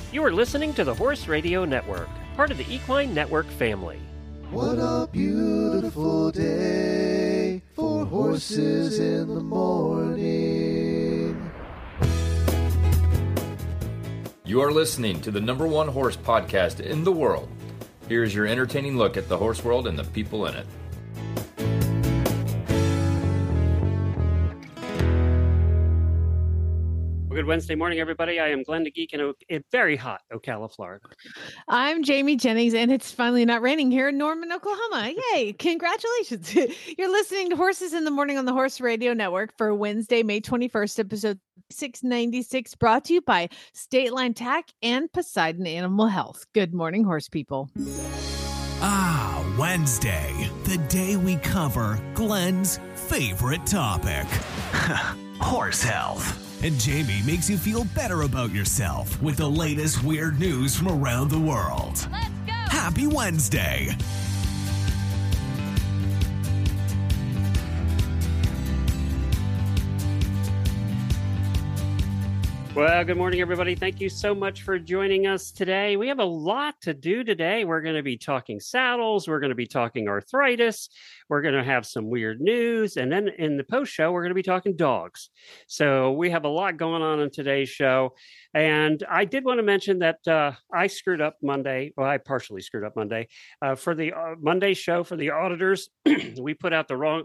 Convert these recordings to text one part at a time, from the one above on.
You are listening to the Horse Radio Network, part of the Equine Network family. What a beautiful day for horses in the morning. You are listening to the #1 horse podcast in the world. Here's your entertaining look at the horse world and the people in it. Good Wednesday morning, everybody. I am Glenn the Geek in a very hot Ocala, Florida. I'm Jamie Jennings, and it's finally not raining here in Norman, Oklahoma. Yay! Congratulations. You're listening to Horses in the Morning on the Horse Radio Network for Wednesday, May 21st, episode 696, brought to you by State Line Tack and Poseidon Animal Health. Good morning, horse people. Ah, Wednesday, the day we cover Glenn's favorite topic, horse health. And Jamie makes you feel better about yourself with the latest weird news from around the world. Let's go! Happy Wednesday! Well, good morning, everybody. Thank you so much for joining us today. We have a lot to do today. We're going to be talking saddles. We're going to be talking arthritis. We're going to have some weird news. And then in the post show, we're going to be talking dogs. So we have a lot going on in today's show. And I did want to mention that I screwed up Monday. Well, I partially screwed up Monday. For the Monday show for the auditors, I put out the wrong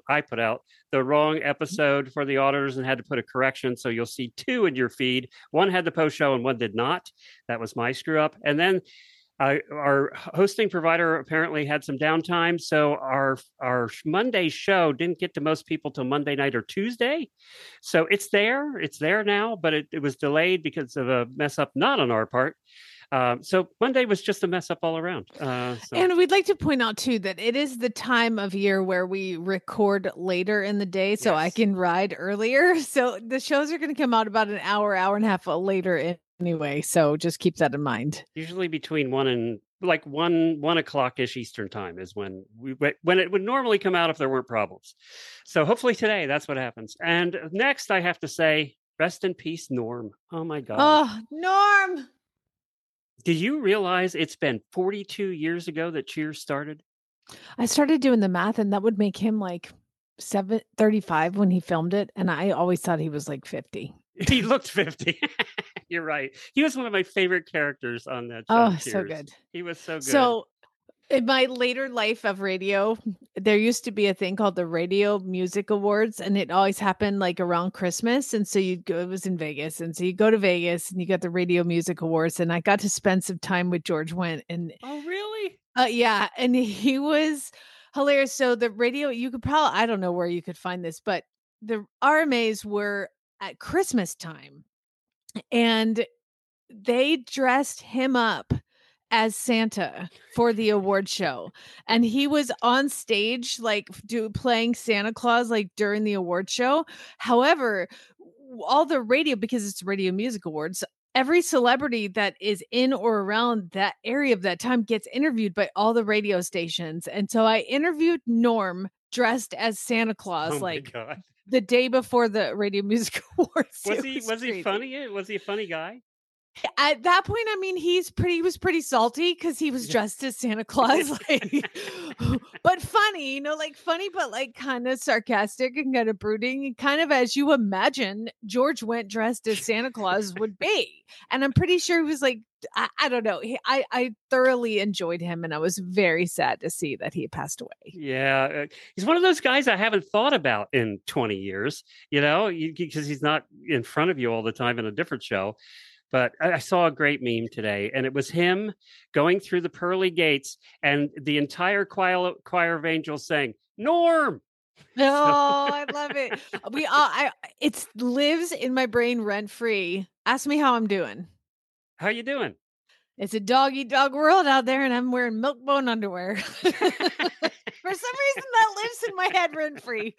episode for the auditors and had to put a correction. So you'll see two in your feed. One had the post show and one did not. That was my screw up. And then our hosting provider apparently had some downtime. So our Monday show didn't get to most people till Monday night or Tuesday. So it's there now, but it was delayed because of a mess up, not on our part. So Monday was just a mess up all around. And we'd like to point out, too, that it is the time of year where we record later in the day, so I can ride earlier. So the shows are going to come out about an hour and a half later anyway. So just keep that in mind. Usually between 1 and 1 o'clock-ish Eastern time is when it would normally come out if there weren't problems. So hopefully today that's what happens. And next I have to say, rest in peace, Norm. Oh, my God. Oh, Norm. Did you realize it's been 42 years ago that Cheers started? I started doing the math, and that would make him like 35 when he filmed it. And I always thought he was like 50. He looked 50. You're right. He was one of my favorite characters on that show. Oh, Cheers. so good. He was so good. So in my later life of radio, there used to be a thing called the Radio Music Awards, and it always happened like around Christmas. And so you'd go, it was in Vegas. And so you go to Vegas and you got the Radio Music Awards. And I got to spend some time with George Wendt. And oh, really? Yeah. And he was hilarious. So the radio, you could probably, I don't know where you could find this, but the RMAs were at Christmas time and they dressed him up as Santa for the award show. And he was on stage, like playing Santa Claus, like during the award show. However, all the radio, because it's Radio Music Awards, every celebrity that is in or around that area of that time gets interviewed by all the radio stations. And so I interviewed Norm dressed as Santa Claus, the day before the Radio Music Awards. Was he funny? Was he a funny guy? At that point, I mean, he was pretty salty because he was dressed as Santa Claus, but funny, funny, but like kind of sarcastic and kind of brooding, kind of as you imagine George Wendt dressed as Santa Claus would be. And I'm pretty sure he was like, I don't know. I thoroughly enjoyed him, and I was very sad to see that he passed away. Yeah, he's one of those guys I haven't thought about in 20 years, because he's not in front of you all the time in a different show. But I saw a great meme today, and it was him going through the pearly gates and the entire choir of angels saying, Norm! Oh, I love it. It lives in my brain rent free. Ask me how I'm doing. How you doing? It's a dog-eat-dog world out there, and I'm wearing milk-bone underwear. For some reason, that lives in my head rent free.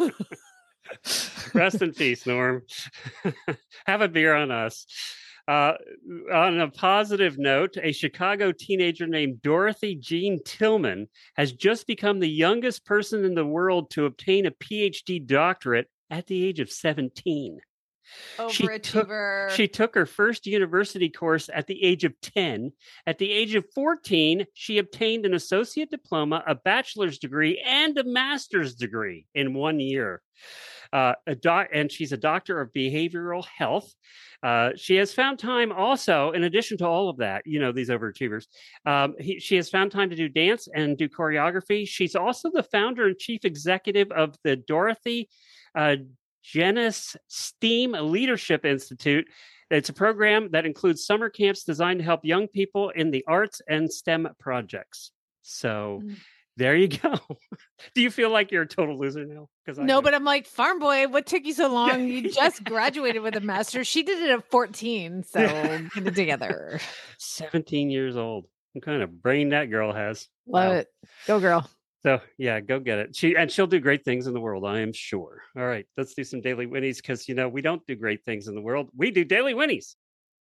Rest in peace, Norm. Have a beer on us. On a positive note, a Chicago teenager named Dorothy Jean Tillman has just become the youngest person in the world to obtain a PhD doctorate at the age of 17. Overachiever. She took her first university course at the age of 10. At the age of 14, she obtained an associate diploma, a bachelor's degree, and a master's degree in 1 year. And she's a doctor of behavioral health. She has found time also, in addition to all of that, these overachievers, she has found time to do dance and do choreography. She's also the founder and chief executive of the Dorothy Genis STEAM Leadership Institute. It's a program that includes summer camps designed to help young people in the arts and STEM projects. So there you go. Do you feel like you're a total loser now? No, but I'm like, farm boy, what took you so long? You just graduated with a master's. She did it at 14, so get it together. 17 years old. What kind of brain that girl has. Love it. Go, girl. So, yeah, go get it. She'll do great things in the world, I am sure. All right, let's do some Daily Winnies because, we don't do great things in the world. We do Daily Winnies.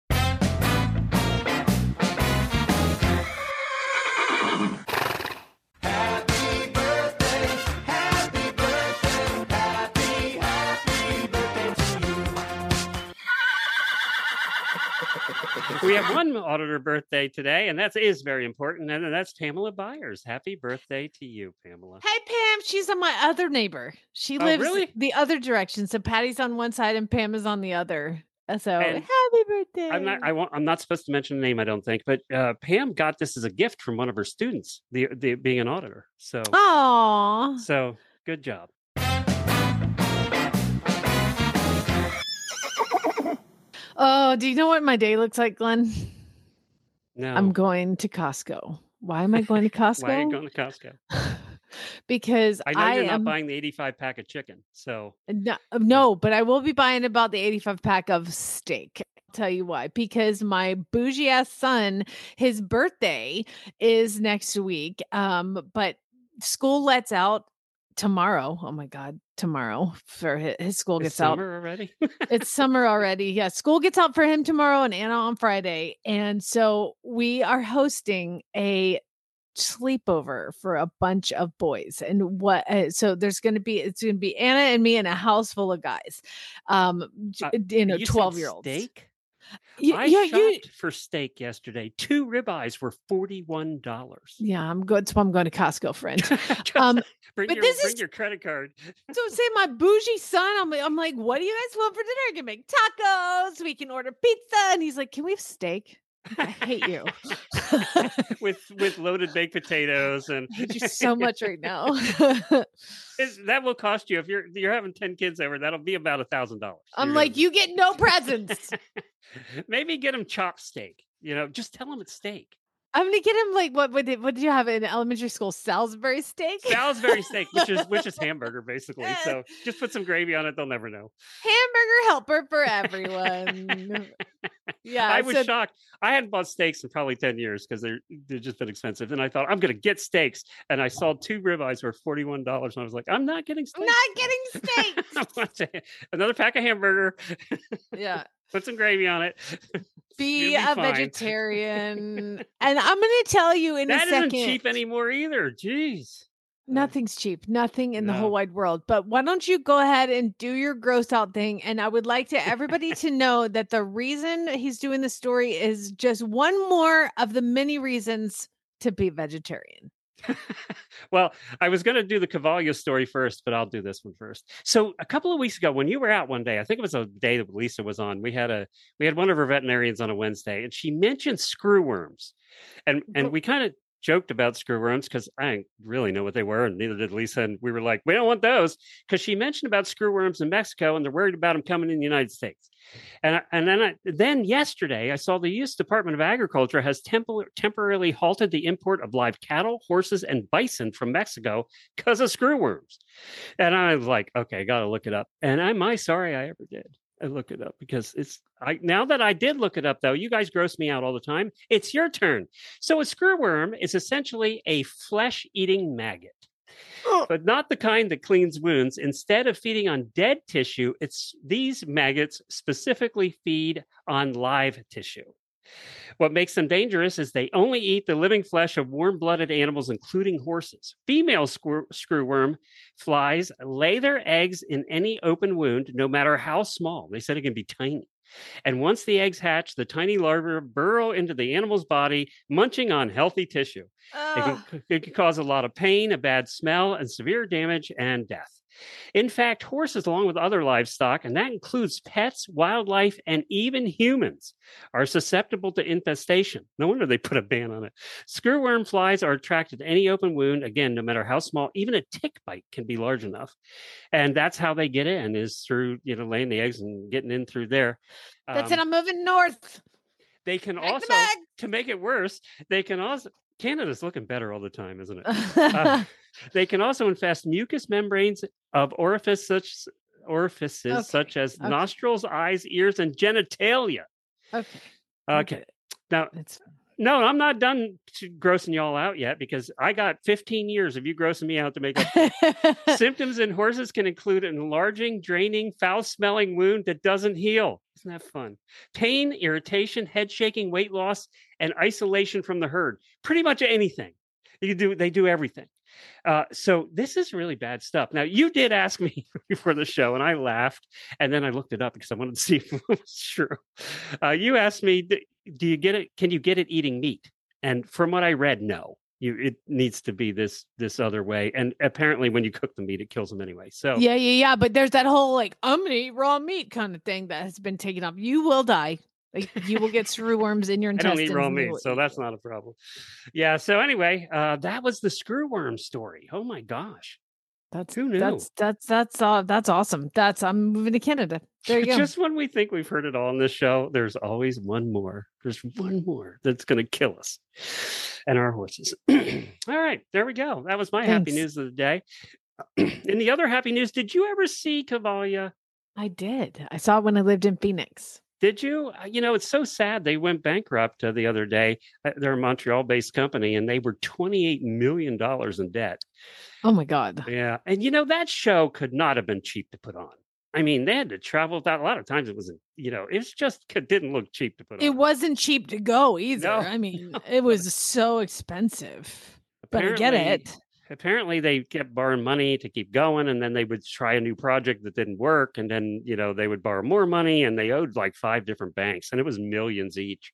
We have one auditor birthday today, and that is very important, and that's Pamela Byers. Happy birthday to you, Pamela. Hey, Pam. She's on my other neighbor. She lives the other direction. So Patty's on one side and Pam is on the other. So happy birthday. I'm not supposed to mention the name, I don't think, but Pam got this as a gift from one of her students, the being an auditor. So, aww. So good job. Oh, do you know what my day looks like, Glenn? No. I'm going to Costco. Why am I going to Costco? Why are you going to Costco? Because I know you're not buying the 85 pack of chicken. So no, but I will be buying about the 85 pack of steak. I'll tell you why. Because my bougie ass son, his birthday is next week. But school lets out tomorrow. Oh my God, tomorrow for his school gets out. Summer already? It's summer already. Yeah. School gets out for him tomorrow and Anna on Friday. And so we are hosting a sleepover for a bunch of boys. And so it's going to be Anna and me and a house full of guys. 12-year-olds. Steak? I shopped for steak yesterday. 2 ribeyes were $41. Yeah, I'm good. So I'm going to Costco, friend. Bring your credit card. So say my bougie son, I'm like, what do you guys want for dinner? I can make tacos. We can order pizza. And he's like, can we have steak? I hate you. with loaded baked potatoes and I hate you so much right now. That will cost you if you're having 10 kids over. That'll be about $1,000. I'm like, you get no presents. Maybe get them chopped steak. Just tell them it's steak. I'm gonna get him like what did you have in elementary school? Salisbury steak? Salisbury steak, which is hamburger basically. So just put some gravy on it, they'll never know. Hamburger helper for everyone. Yeah. I was shocked. I hadn't bought steaks in probably 10 years because they've just been expensive. And I thought, I'm gonna get steaks. And I saw 2 ribeyes for $41. And I was like, I'm not getting steaks. Not getting steaks. Another pack of hamburger. Yeah. Put some gravy on it. Be a vegetarian. And I'm going to tell you in a second. That isn't cheap anymore either. Jeez. Nothing's cheap. Nothing in the whole wide world. But why don't you go ahead and do your gross out thing? And I would like everybody to know that the reason he's doing the story is just one more of the many reasons to be vegetarian. Well, I was going to do the Cavallo story first, but I'll do this one first. So a couple of weeks ago, when you were out one day, I think it was a day that Lisa was on, we had one of our veterinarians on a Wednesday, and she mentioned screwworms. And we kind of joked about screwworms because I didn't really know what they were, and neither did Lisa. And we were like, we don't want those, because she mentioned about screwworms in Mexico, and they're worried about them coming in the United States. And then yesterday, I saw the U.S. Department of Agriculture has temporarily halted the import of live cattle, horses, and bison from Mexico because of screwworms. And I was like, okay, got to look it up. And am I sorry I ever did? I look it up because now that I did look it up, though, you guys gross me out all the time. It's your turn. So a screwworm is essentially a flesh-eating maggot, but not the kind that cleans wounds. Instead of feeding on dead tissue, these maggots specifically feed on live tissue. What makes them dangerous is they only eat the living flesh of warm-blooded animals, including horses. Female screwworm flies lay their eggs in any open wound, no matter how small. They said it can be tiny. And once the eggs hatch, the tiny larvae burrow into the animal's body, munching on healthy tissue. It can cause a lot of pain, a bad smell, and severe damage and death. In fact, horses, along with other livestock, and that includes pets, wildlife, and even humans, are susceptible to infestation. No wonder they put a ban on it. Screwworm flies are attracted to any open wound, again, no matter how small. Even a tick bite can be large enough. And that's how they get in, is through, laying the eggs and getting in through there. That's it. I'm moving north. They can also, to make it worse, Canada's looking better all the time, isn't it? They can also infest mucous membranes of orifices such as nostrils, eyes, ears, and genitalia. Okay. Now, no, I'm not done grossing y'all out yet, because I got 15 years of you grossing me out to make up. Symptoms in horses can include an enlarging, draining, foul-smelling wound that doesn't heal. Isn't that fun? Pain, irritation, head shaking, weight loss, and isolation from the herd. Pretty much anything. They do everything. So this is really bad stuff. Now, you did ask me before the show, and I laughed, and then I looked it up because I wanted to see if it was true. You asked me, do you get it? Can you get it eating meat? And from what I read, no. It needs to be this other way. And apparently when you cook the meat, it kills them anyway. So yeah. But there's that whole I'm gonna eat raw meat kind of thing that has been taken up. You will die. You will get screwworms in your intestines. I don't eat raw meat, so that's not a problem. Yeah. So anyway, that was the screwworm story. Oh my gosh. Who knew? That's awesome. I'm moving to Canada. There you go. Just when we think we've heard it all on this show, there's always one more. There's one more that's going to kill us and our horses. All right, there we go. That was my happy news of the day. In the other happy news, did you ever see Cavalia? I did. I saw it when I lived in Phoenix. Did you? It's so sad. They went bankrupt the other day. They're a Montreal-based company, and they were $28 million in debt. Oh, my God. Yeah. And, that show could not have been cheap to put on. I mean, they had to travel that. A lot of times it wasn't, it didn't look cheap to put on. It wasn't cheap to go either. No, I mean, it was so expensive. But I get it. Apparently they kept borrowing money to keep going, and then they would try a new project that didn't work, and then they would borrow more money, and they owed like 5 different banks, and it was millions each.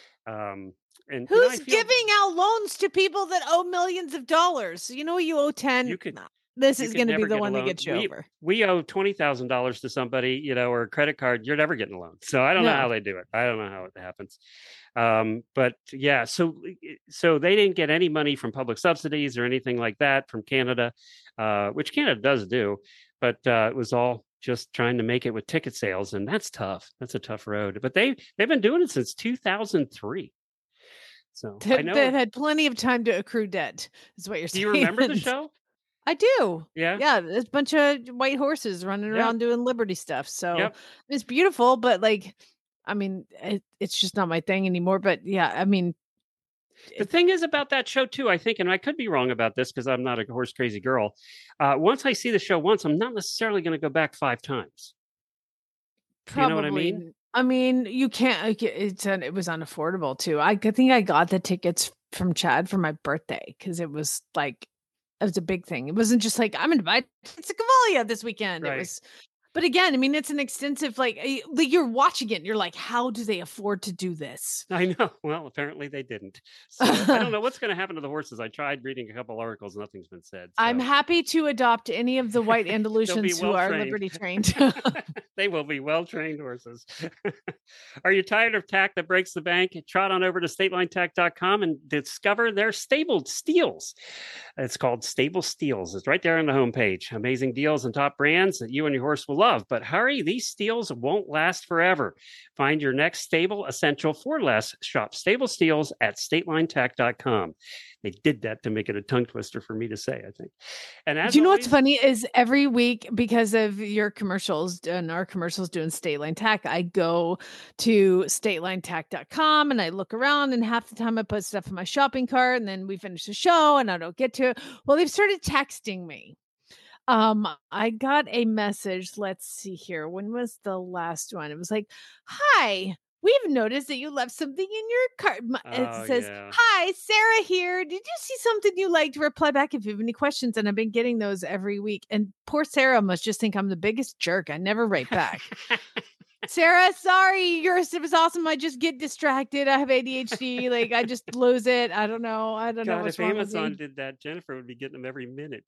And who's giving out loans to people that owe millions of dollars? You owe 10. This is going to be the one that gets you over. We owe $20,000 to somebody, or a credit card. You're never getting a loan. So I don't know how they do it. I don't know how it happens. But yeah, so they didn't get any money from public subsidies or anything like that from Canada, which Canada does do. But it was all just trying to make it with ticket sales. And that's tough. That's a tough road. But they've been doing it since 2003. So I know they had plenty of time to accrue debt, is what you're saying. Do you remember the show? I do. Yeah. Yeah. There's a bunch of white horses running around doing Liberty stuff. So it's beautiful, but it's just not my thing anymore. But yeah, I mean, the thing is about that show too, I think, and I could be wrong about this because I'm not a horse crazy girl. Once I see the show once, I'm not necessarily going to go back 5 times. Probably. You know what I mean? I mean, you can't. It was unaffordable too. I think I got the tickets from Chad for my birthday because it was a big thing. It wasn't just I'm going to buy tickets to Cavalia this weekend. Right. It was. But again, I mean, it's an extensive, you're watching it and you're like, how do they afford to do this? I know. Well, apparently they didn't. So I don't know what's going to happen to the horses. I tried reading a couple articles. Nothing's been said. So. I'm happy to adopt any of the white Andalusians who are Liberty trained. They will be well-trained horses. Are you tired of tack that breaks the bank? Trot on over to statelinetack.com and discover their Stable Steals. It's called Stable Steals. It's right there on the homepage. Amazing deals and top brands that you and your horse will love. But hurry, these steals won't last forever. Find your next stable essential for less. Shop Stable Steals at statelinetack.com. They did that to make it a tongue twister for me to say, I think. And as do you know what's funny is every week, because of your commercials and our commercials doing State Line Tack, I go to statelinetack.com and I look around, and half the time I put stuff in my shopping cart, and then we finish the show and I don't get to it. Well, they've started texting me. I got a message. Let's see here. When was the last one? It was like, hi, We've noticed that you left something in your cart. It Oh, says, yeah. "Hi, Sarah here. Did you see something you liked? Reply back if you have any questions." And I've been getting those every week. And poor Sarah must just think I'm the biggest jerk. I never write back. Sarah, sorry, yours it was awesome. I just get distracted. I have ADHD. Like I just lose it. I don't know. I don't know God, what's if wrong with Amazon me. did that, Jennifer would be getting them every minute.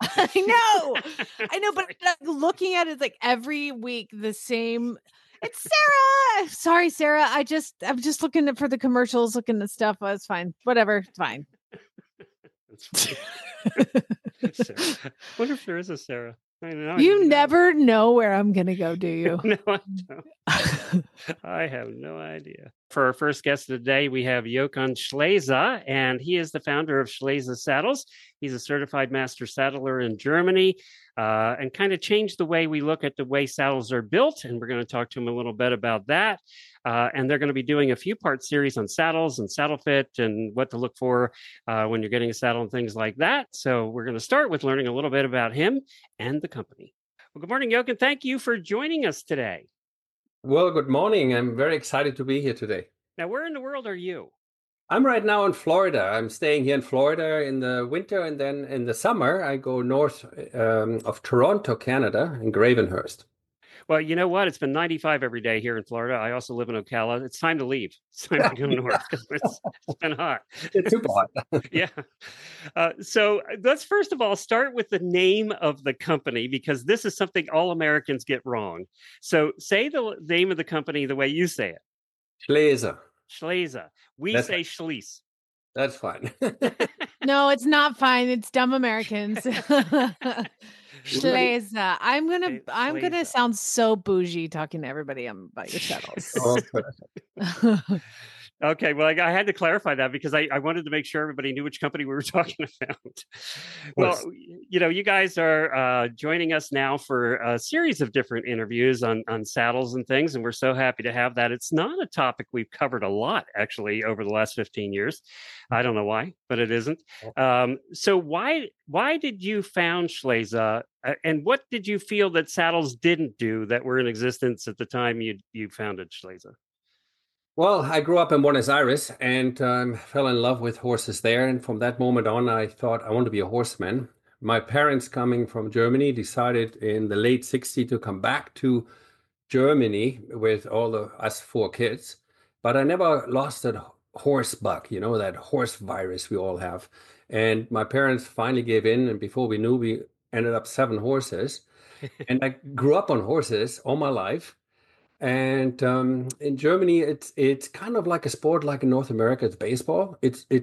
I know, but Sorry. looking at it like every week the same. It's Sarah. Sorry, Sarah. I'm just looking for the commercials, looking at stuff. Oh, it's fine. Whatever. It's fine. That's funny. Sarah. I wonder if there is a Sarah. I know. You never know where I'm gonna go, do you? No, I don't. I have no idea. For our first guest of the day, we have Jochen Schlese, and he is the founder of Schlese Saddles. He's a certified master saddler in Germany, and kind of changed the way we look at the way saddles are built. And we're going to talk to him a little bit about that. And they're going to be doing a few-part series on saddles and saddle fit and what to look for when you're getting a saddle and things like that. So we're going to start with learning a little bit about him and the company. Well, good morning, Jochen. Thank you for joining us today. Well, good morning. I'm very excited to be here today. Now, where in the world are you? I'm right now in Florida. I'm staying here in Florida in the winter, and then in the summer, I go north of Toronto, Canada, in Gravenhurst. Well, you know what? It's been 95 every day here in Florida. I also live in Ocala. It's time to leave. It's time to go north because it's been hot. It's super hot. Yeah. So let's first of all start with the name of the company because this is something all Americans get wrong. So say the name of the company the way you say it. Schlese. Schlese. We That's say Schlese. That's fine. No, it's not fine. It's dumb Americans. Schlese. I'm gonna Schlese. sound so bougie talking to everybody about your saddles. Oh, perfect. Okay, well, I had to clarify that because I wanted to make sure everybody knew which company we were talking about. Well, you know, you guys are joining us now for a series of different interviews on saddles and things, and we're so happy to have that. It's not a topic we've covered a lot, actually, over the last 15 years. I don't know why, but it isn't. So why did you found Schlese, and what did you feel that saddles didn't do that were in existence at the time you founded Schlese? Well, I grew up in Buenos Aires and fell in love with horses there. And from that moment on, I thought I want to be a horseman. My parents, coming from Germany, decided in the late 60s to come back to Germany with all of us 4 kids. But I never lost that horse bug, you know, that horse virus we all have. And my parents finally gave in. And before we knew, we ended up 7 horses. And I grew up on horses all my life. And in Germany, it's kind of like a sport, like in North America, it's baseball.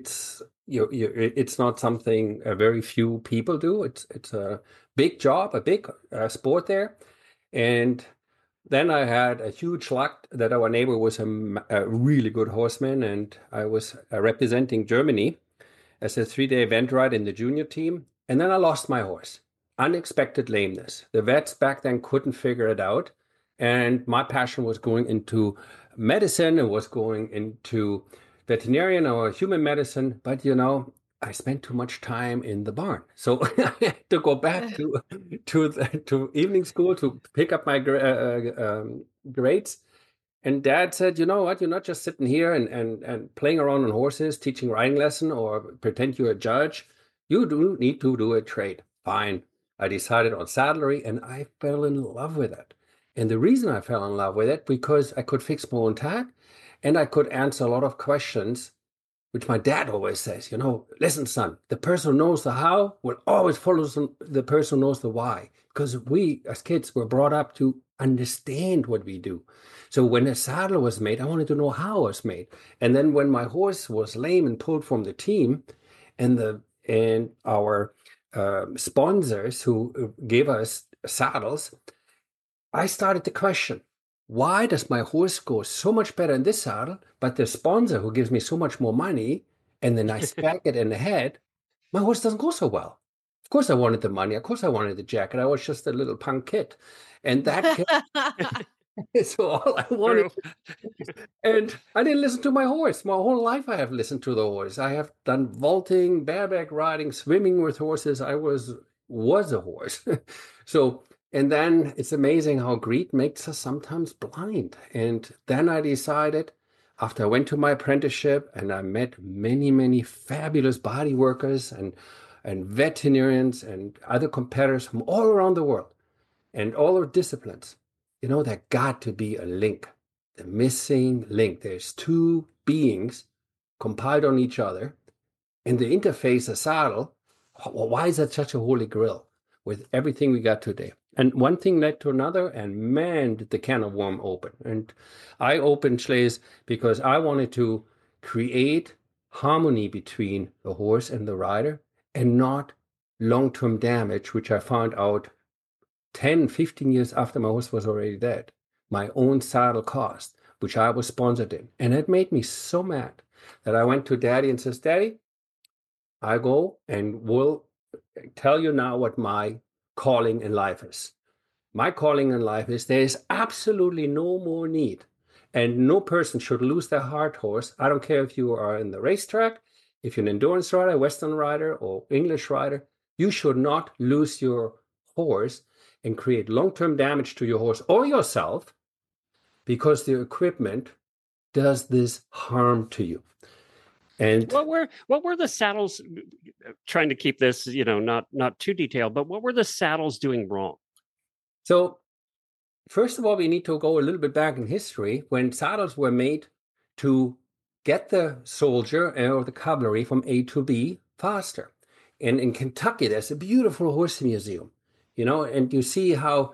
It's not something very few people do. It's a big job, a big sport there. And then I had a huge luck that our neighbor was a really good horseman, and I was representing Germany as a 3-day event ride in the junior team. And then I lost my horse. Unexpected lameness. The vets back then couldn't figure it out. And my passion was going into medicine and was going into veterinarian or human medicine. But, you know, I spent too much time in the barn. So I had to go back to evening school to pick up my grades. And Dad said, you know what, you're not just sitting here and playing around on horses, teaching riding lesson or pretend you're a judge. You do need to do a trade. Fine. I decided on saddlery and I fell in love with it. And the reason I fell in love with it, because I could fix my own tack and I could answer a lot of questions, which my dad always says, you know, listen, son, the person who knows the how will always follow the person who knows the why. Because we, as kids, were brought up to understand what we do. So when a saddle was made, I wanted to know how it was made. And then when my horse was lame and pulled from the team, and our sponsors who gave us saddles, I started to question, why does my horse go so much better in this saddle, but the sponsor who gives me so much more money and the nice jacket and the head, my horse doesn't go so well? Of course I wanted the money. Of course I wanted the jacket. I was just a little punk kid. And that is all I wanted. And I didn't listen to my horse. My whole life I have listened to the horse. I have done vaulting, bareback riding, swimming with horses. I was a horse. And then it's amazing how greed makes us sometimes blind. And then I decided after I went to my apprenticeship and I met many, many fabulous body workers and veterinarians and other competitors from all around the world and all our disciplines, there got to be a link, the missing link. There's two beings compiled on each other, and the interface, a saddle. Why is that such a holy grail with everything we got today? And one thing led to another, and man, did the can of worm open. And I opened Schlees because I wanted to create harmony between the horse and the rider and not long-term damage, which I found out 10, 15 years after my horse was already dead. My own saddle cost, which I was sponsored in. And it made me so mad that I went to Daddy and says, Daddy, I go and will tell you now what my calling in life is. My calling in life is there is absolutely no more need, and no person should lose their heart horse. I don't care if you are in the racetrack, if you're an endurance rider, Western rider, or English rider, you should not lose your horse and create long-term damage to your horse or yourself because the equipment does this harm to you. And what were the saddles, trying to keep this, not too detailed, but what were the saddles doing wrong? So first of all, we need to go a little bit back in history when saddles were made to get the soldier or the cavalry from A to B faster. And in Kentucky, there's a beautiful horse museum, and you see how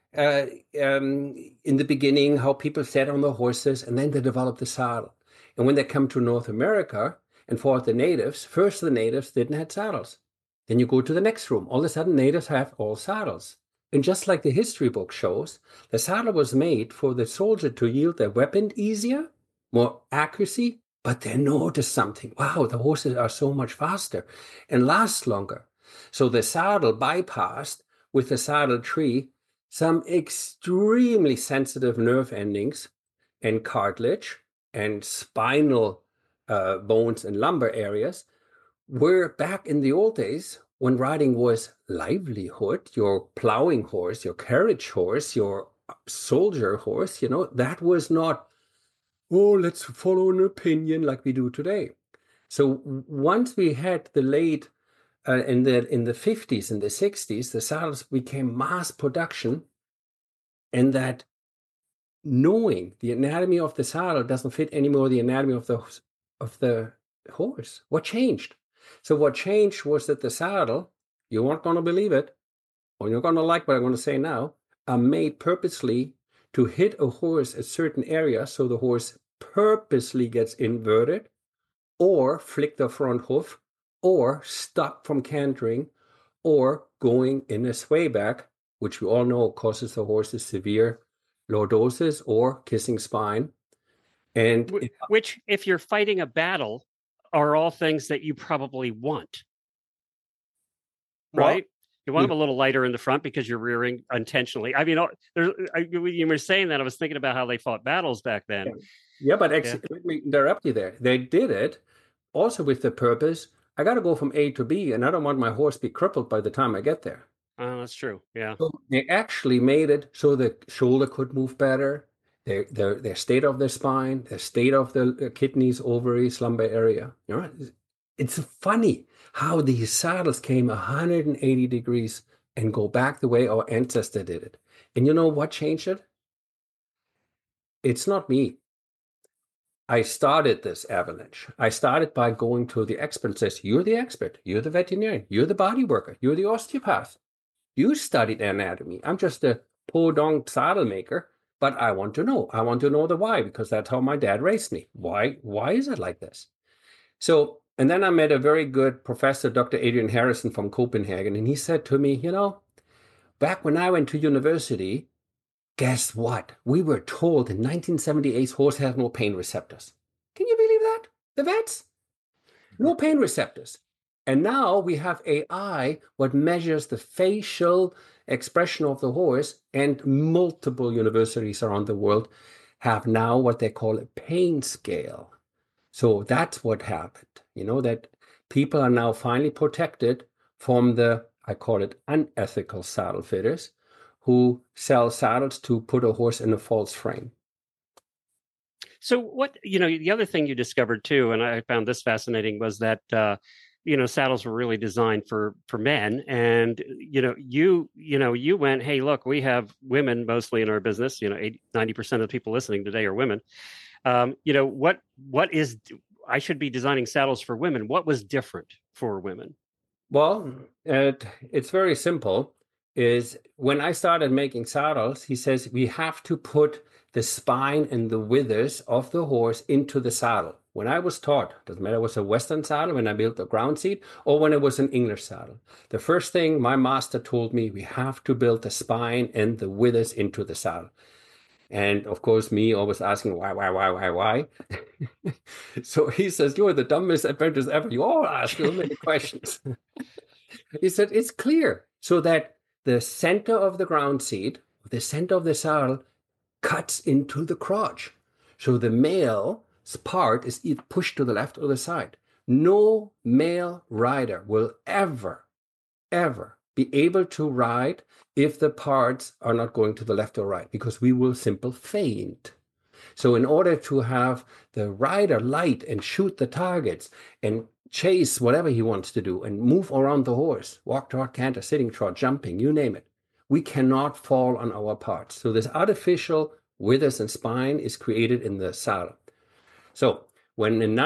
in the beginning, how people sat on the horses and then they developed the saddle. And when they come to North America and fought the natives, first the natives didn't have saddles. Then you go to the next room. All of a sudden, natives have all saddles. And just like the history book shows, the saddle was made for the soldier to yield their weapon easier, more accuracy, but they noticed something. Wow, the horses are so much faster and last longer. So the saddle bypassed with the saddle tree some extremely sensitive nerve endings and cartilage and spinal bones and lumbar areas, where back in the old days, when riding was livelihood, your plowing horse, your carriage horse, your soldier horse, that was not, let's follow an opinion like we do today. So once we had the late, in the 50s and the 60s, the saddles became mass production, and that knowing the anatomy of the saddle doesn't fit anymore the anatomy of the horse. What changed? So what changed was that the saddle, you aren't going to believe it, or you're going to like what I'm going to say now, are made purposely to hit a horse at certain areas, so the horse purposely gets inverted or flick the front hoof or stuck from cantering or going in a swayback, which we all know causes the horses severe lordosis or kissing spine. And which, if you're fighting a battle, are all things that you probably want, right? You want them a little lighter in the front because you're rearing intentionally. I mean, you were saying that, I was thinking about how they fought battles back then. Yeah, but actually, let me interrupt you there. They did it also with the purpose, I got to go from A to B, and I don't want my horse to be crippled by the time I get there. Oh, that's true. Yeah. So they actually made it so the shoulder could move better, their state of their spine, their state of the kidneys, ovaries, lumbar area. It's funny how these saddles came 180 degrees and go back the way our ancestor did it. And you know what changed it? It's not me. I started this avalanche. I started by going to the expert and says, you're the expert, you're the veterinarian, you're the body worker, you're the osteopath. You studied anatomy. I'm just a podunk saddle maker, but I want to know. I want to know the why, because that's how my dad raised me. Why is it like this? So, and then I met a very good professor, Dr. Adrian Harrison from Copenhagen, and he said to me, back when I went to university, guess what? We were told in 1978 horse has no pain receptors. Can you believe that? The vets? No pain receptors. And now we have AI, what measures the facial expression of the horse, and multiple universities around the world have now what they call a pain scale. So that's what happened, that people are now finally protected from the, I call it unethical saddle fitters, who sell saddles to put a horse in a false frame. So what, the other thing you discovered too, and I found this fascinating, was that saddles were really designed for men. And you went, hey, look, we have women mostly in our business. 90% of the people listening today are women. What is, I should be designing saddles for women. What was different for women? Well, it's very simple. Is when I started making saddles, he says we have to put the spine and the withers of the horse into the saddle. When I was taught, doesn't matter, it was a Western saddle when I built the ground seat or when it was an English saddle. The first thing my master told me, we have to build the spine and the withers into the saddle. And of course, me always asking why? So he says, you're the dumbest apprentice ever. You all ask so many questions. He said, it's clear so that the center of the ground seat, the center of the saddle, cuts into the crotch. So the male's part is either pushed to the left or the side. No male rider will ever be able to ride if the parts are not going to the left or right, because we will simply faint. So in order to have the rider light and shoot the targets and chase whatever he wants to do and move around the horse, walk, trot, canter, sitting, trot, jumping, you name it, we cannot fall on our parts. So this artificial withers and spine is created in the saddle. So when in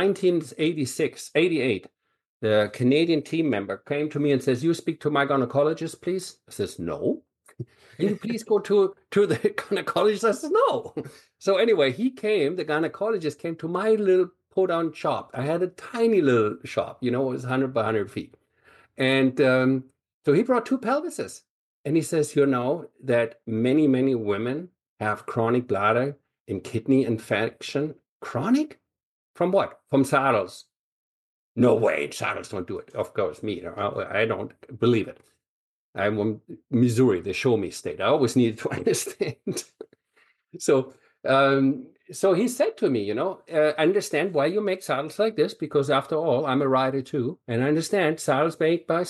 1988, the Canadian team member came to me and says, you speak to my gynecologist, please? I says, no. Can you please go to the gynecologist? I says, no. So anyway, the gynecologist came to my little pull-down shop. I had a tiny little shop, it was 100 by 100 feet. And so he brought 2 pelvises. And he says, that many, many women have chronic bladder and kidney infection. Chronic? From what? From saddles. No way, saddles don't do it. Of course, I don't believe it. I'm from Missouri, the show me state. I always needed to understand. So he said to me, understand why you make saddles like this, because after all, I'm a rider too. And I understand saddles made by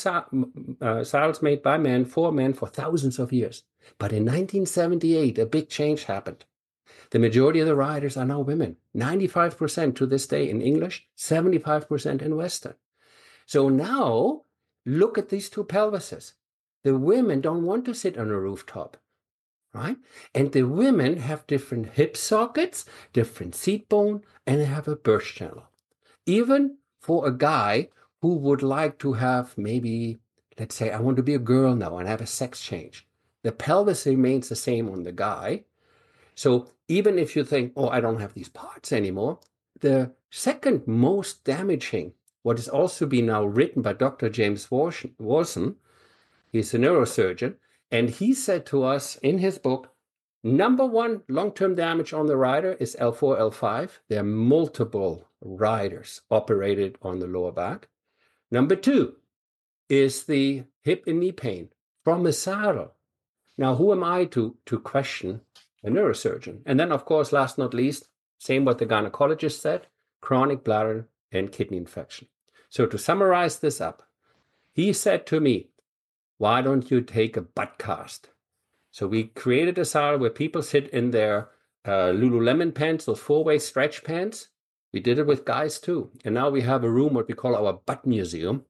men for thousands of years. But in 1978, a big change happened. The majority of the riders are now women, 95% to this day in English, 75% in Western. So now look at these 2 pelvises. The women don't want to sit on a rooftop, right? And the women have different hip sockets, different seat bone, and they have a birth channel. Even for a guy who would like to have maybe, let's say, I want to be a girl now and have a sex change, the pelvis remains the same on the guy. So even if you think, I don't have these parts anymore, the second most damaging, what is also been now written by Dr. James Warson, he's a neurosurgeon, and he said to us in his book, number 1 long-term damage on the rider is L4, L5. There are multiple riders operated on the lower back. Number 2 is the hip and knee pain from the saddle. Now, who am I to question a neurosurgeon? And then, of course, last not least, same what the gynecologist said, chronic bladder and kidney infection. So to summarize this up, he said to me, why don't you take a butt cast? So we created a saddle where people sit in their Lululemon pants, those 4-way stretch pants. We did it with guys too. And now we have a room, what we call our butt museum.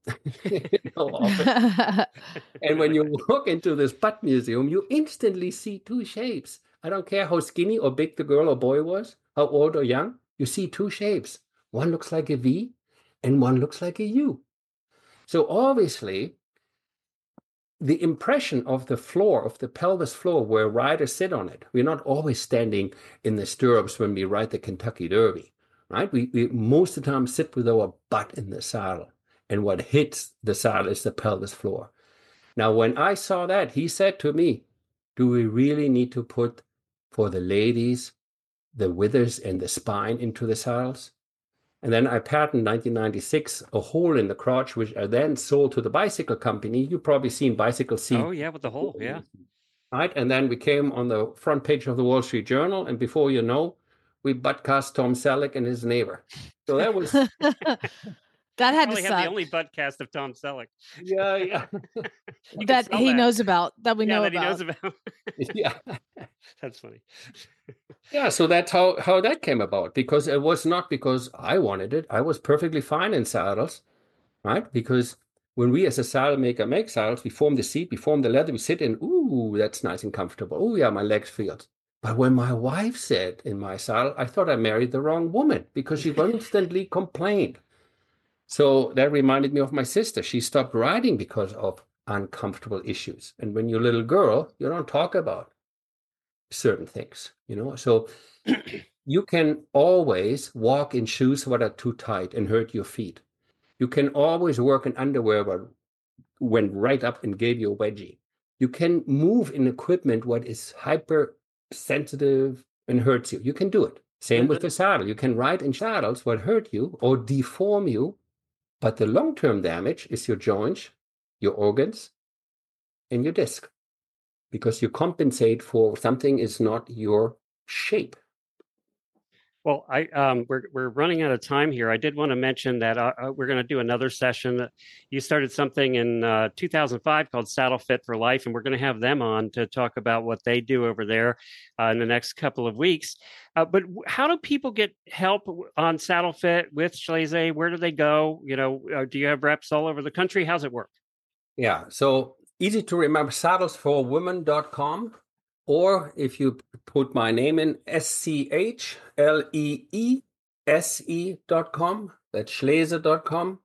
And when you walk into this butt museum, you instantly see 2 shapes. I don't care how skinny or big the girl or boy was, how old or young, you see 2 shapes. One looks like a V and one looks like a U. So obviously, the impression of the floor, of the pelvis floor where riders sit on it, we're not always standing in the stirrups when we ride the Kentucky Derby, right? We most of the time sit with our butt in the saddle, and what hits the saddle is the pelvis floor. Now, when I saw that, he said to me, do we really need to put, for the ladies, the withers and the spine into the saddles? And then I patented 1996 a hole in the crotch, which I then sold to the bicycle company. You've probably seen bicycle seat. Oh, yeah, with the hole, yeah. Right, and then we came on the front page of the Wall Street Journal, and before you know, we butt cast Tom Selleck and his neighbor. So that was... That had to suck. suck. The only podcast of Tom Selleck. Yeah. that he knows about, that we know that about. He knows about. Yeah. That's funny. Yeah, so that's how that came about, because it was not because I wanted it. I was perfectly fine in saddles, right? Because when we as a saddle maker make saddles, we form the seat, we form the leather, we sit in, ooh, that's nice and comfortable. Oh yeah, my legs feel it. But when my wife said in my saddle, I thought I married the wrong woman because she constantly complained. So that reminded me of my sister. She stopped riding because of uncomfortable issues. And when you're a little girl, you don't talk about certain things, So you can always walk in shoes that are too tight and hurt your feet. You can always work in underwear that went right up and gave you a wedgie. You can move in equipment what is hypersensitive and hurts you. You can do it. Same with the saddle. You can ride in saddles what hurt you or deform you, but the long-term damage is your joints, your organs, and your disc, because you compensate for something is not your shape. Well, we're running out of time here. I did want to mention that we're going to do another session. That you started something in 2005 called Saddle Fit for Life, and we're going to have them on to talk about what they do over there in the next couple of weeks. But how do people get help on Saddle Fit with Schlese? Where do they go? Do you have reps all over the country? How's it work? Yeah, so easy to remember, saddlesforwomen.com. Or if you put my name in, SCHLEESE.com, that's Schlese.com,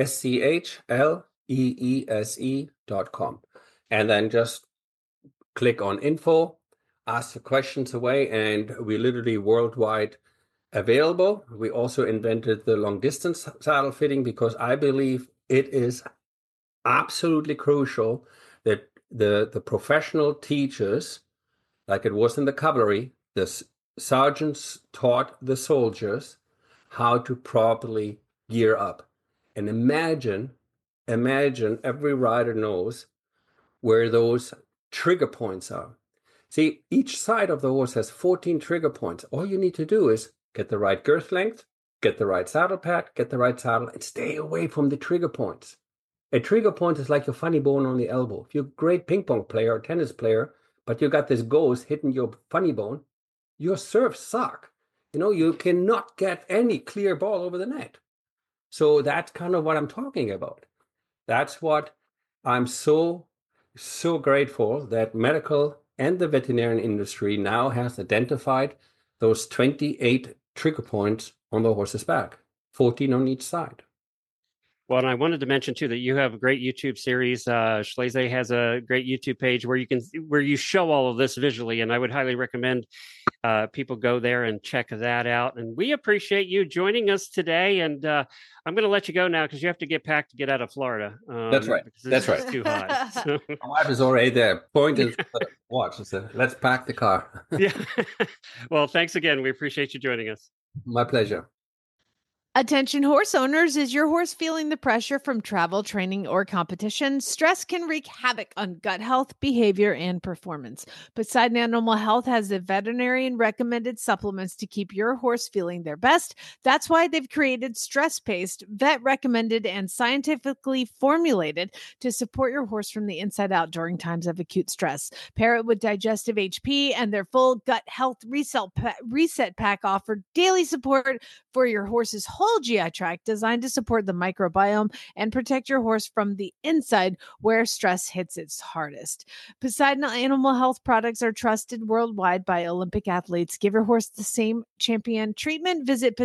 SCHLEESE.com. And then just click on info, ask the questions away, and we're literally worldwide available. We also invented the long distance saddle fitting because I believe it is absolutely crucial that the professional teachers, like it was in the cavalry, the sergeants taught the soldiers how to properly gear up. And imagine every rider knows where those trigger points are. See, each side of the horse has 14 trigger points. All you need to do is get the right girth length, get the right saddle pad, get the right saddle, and stay away from the trigger points. A trigger point is like your funny bone on the elbow. If you're a great ping pong player or tennis player, but you got this ghost hitting your funny bone, your serves suck. You cannot get any clear ball over the net. So that's kind of what I'm talking about. That's what I'm so grateful that medical and the veterinarian industry now has identified those 28 trigger points on the horse's back, 14 on each side. Well, and I wanted to mention too that you have a great YouTube series. Schlese has a great YouTube page where you show all of this visually, and I would highly recommend people go there and check that out. And we appreciate you joining us today. And I'm going to let you go now because you have to get packed to get out of Florida. That's right. That's right. It's too hot. So. My wife is already there. Point is watch. So let's pack the car. Yeah. Well, thanks again. We appreciate you joining us. My pleasure. Attention horse owners, is your horse feeling the pressure from travel, training, or competition? Stress can wreak havoc on gut health, behavior, and performance. Poseidon Animal Health has the veterinarian recommended supplements to keep your horse feeling their best. That's why they've created stress-paced, vet recommended, and scientifically formulated to support your horse from the inside out during times of acute stress. Pair it with Digestive HP and their full gut health reset pack offer daily support for your horse's whole GI tract, designed to support the microbiome and protect your horse from the inside where stress hits its hardest. Poseidon Animal Health products are trusted worldwide by Olympic athletes. Give your horse the same champion treatment. Visit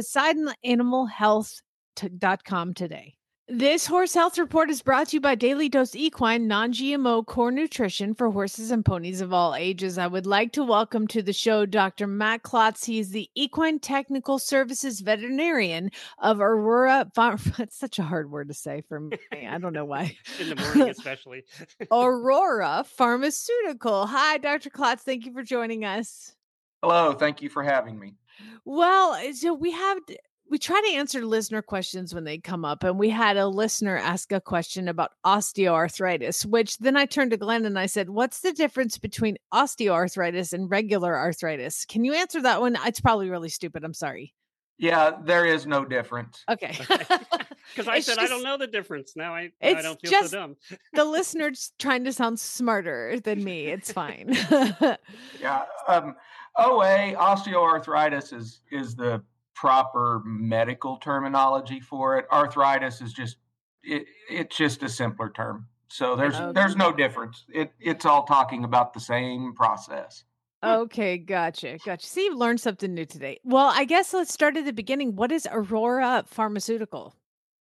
PoseidonAnimalHealth.com today. This Horse Health Report is brought to you by Daily Dose Equine non-GMO core nutrition for horses and ponies of all ages. I would like to welcome to the show Dr. Matt Klotz. He's the Equine Technical Services Veterinarian of Aurora Farm. It's such a hard word to say for me. I don't know why. In the morning, especially. Aurora Pharmaceutical. Hi, Dr. Klotz. Thank you for joining us. Hello. Thank you for having me. Well, so we try to answer listener questions when they come up, and we had a listener ask a question about osteoarthritis, which then I turned to Glenn and I said, what's the difference between osteoarthritis and regular arthritis? Can you answer that one? It's probably really stupid. I'm sorry. Yeah, there is no difference. Okay. Because I It's said I don't just- know the difference. Now I It's don't feel just so dumb. the listener's trying to sound smarter than me. It's fine. Yeah. OA, osteoarthritis, is the proper medical terminology for it. Arthritis is it's just a simpler term. So there's no difference. It's all talking about the same process. Okay, gotcha. See, you've learned something new today. Well, I guess let's start at the beginning. What is Aurora Pharmaceutical?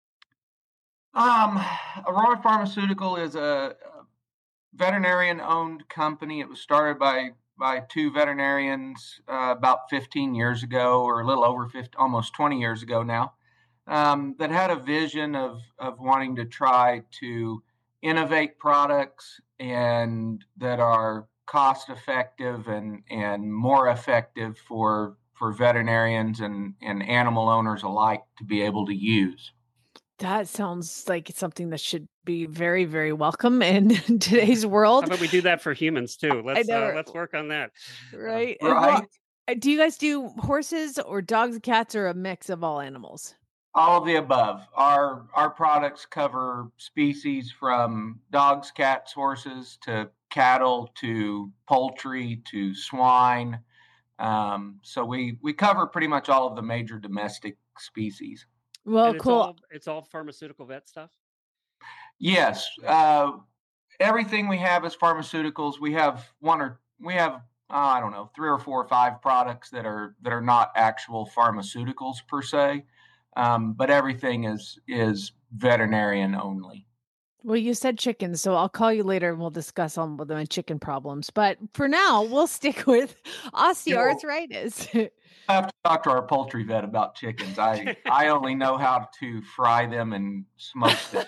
Aurora Pharmaceutical is a veterinarian-owned company. It was started by two veterinarians about 15 years ago, or a little over 50, almost 20 years ago now, that had a vision of wanting to try to innovate products and that are cost effective and more effective for veterinarians and animal owners alike to be able to use. That sounds like it's something that should be very, very welcome in today's How world. about we do that for humans too? know, Let's work on that. Right? Right. Do you guys do horses or dogs, cats, or a mix of all animals? All of the above. Our products cover species from dogs, cats, horses to cattle to poultry to swine. So we cover pretty much all of the major domestic species. Well, And cool. It's all pharmaceutical vet stuff. Yes, everything we have is pharmaceuticals. We have I don't know, 3 or 4 or 5 products that are not actual pharmaceuticals per se. But everything is veterinarian only. Well, you said chickens, so I'll call you later and we'll discuss on my chicken problems. But for now, we'll stick with osteoarthritis. I have to talk to our poultry vet about chickens. I only know how to fry them and smoke them.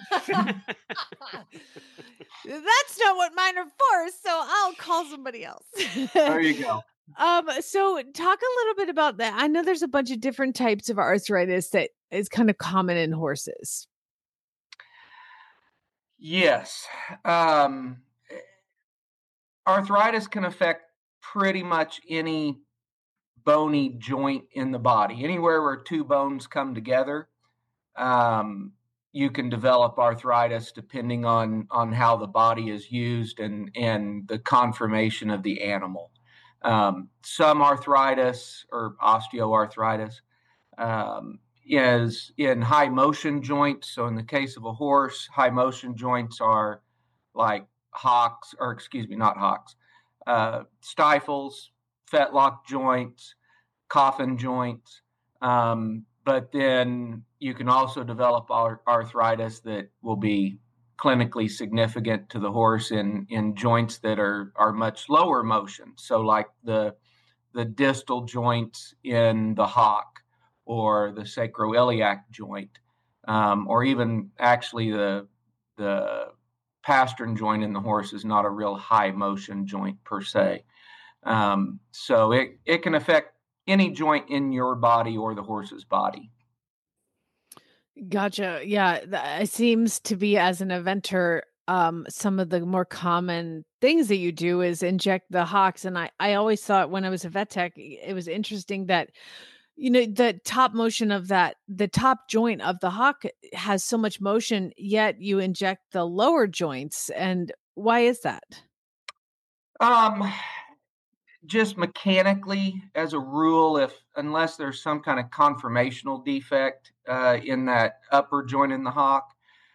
That's not what mine are for, so I'll call somebody else. There you go. So talk a little bit about that. I know there's a bunch of different types of arthritis that is kind of common in horses. Yes. Arthritis can affect pretty much any bony joint in the body. Anywhere where 2 bones come together, you can develop arthritis depending on how the body is used and the conformation of the animal. Some arthritis or osteoarthritis is in high motion joints. So in the case of a horse, high motion joints are like stifles, fetlock joints, coffin joints. But then you can also develop arthritis that will be clinically significant to the horse in joints that are much lower motion. So like the distal joints in the hock or the sacroiliac joint, or even actually the pastern joint in the horse is not a real high motion joint per se. So it can affect any joint in your body or the horse's body. Gotcha. Yeah, it seems to be as an eventer, some of the more common things that you do is inject the hocks. And I always thought when I was a vet tech, it was interesting that, the top motion of the top joint of the hock has so much motion, yet you inject the lower joints. And why is that? Just mechanically, as a rule, unless there's some kind of conformational defect in that upper joint in the hock,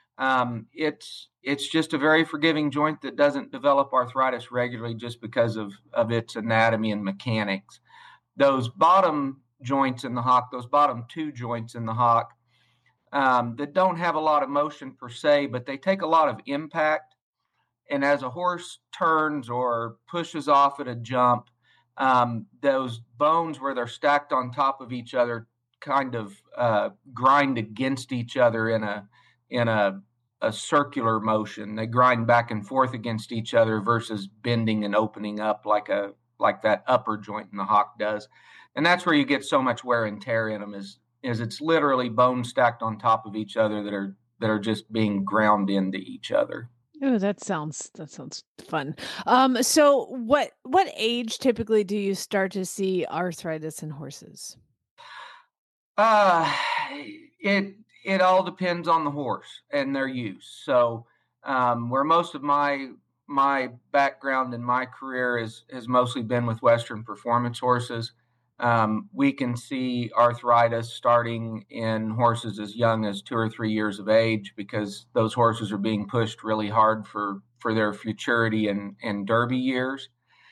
it's just a very forgiving joint that doesn't develop arthritis regularly just because of its anatomy and mechanics. Those bottom joints in the hock, those bottom 2 joints in the hock, that don't have a lot of motion per se, but they take a lot of impact. And as a horse turns or pushes off at a jump, those bones where they're stacked on top of each other kind of grind against each other in a circular motion. They grind back and forth against each other versus bending and opening up like that upper joint in the hock does. And that's where you get so much wear and tear in them is it's literally bones stacked on top of each other that are just being ground into each other. Oh, that sounds fun. So what age typically do you start to see arthritis in horses? It all depends on the horse and their use. So where most of my background in my career has mostly been with Western performance horses, we can see arthritis starting in horses as young as 2 or 3 years of age, because those horses are being pushed really hard for their futurity and derby years.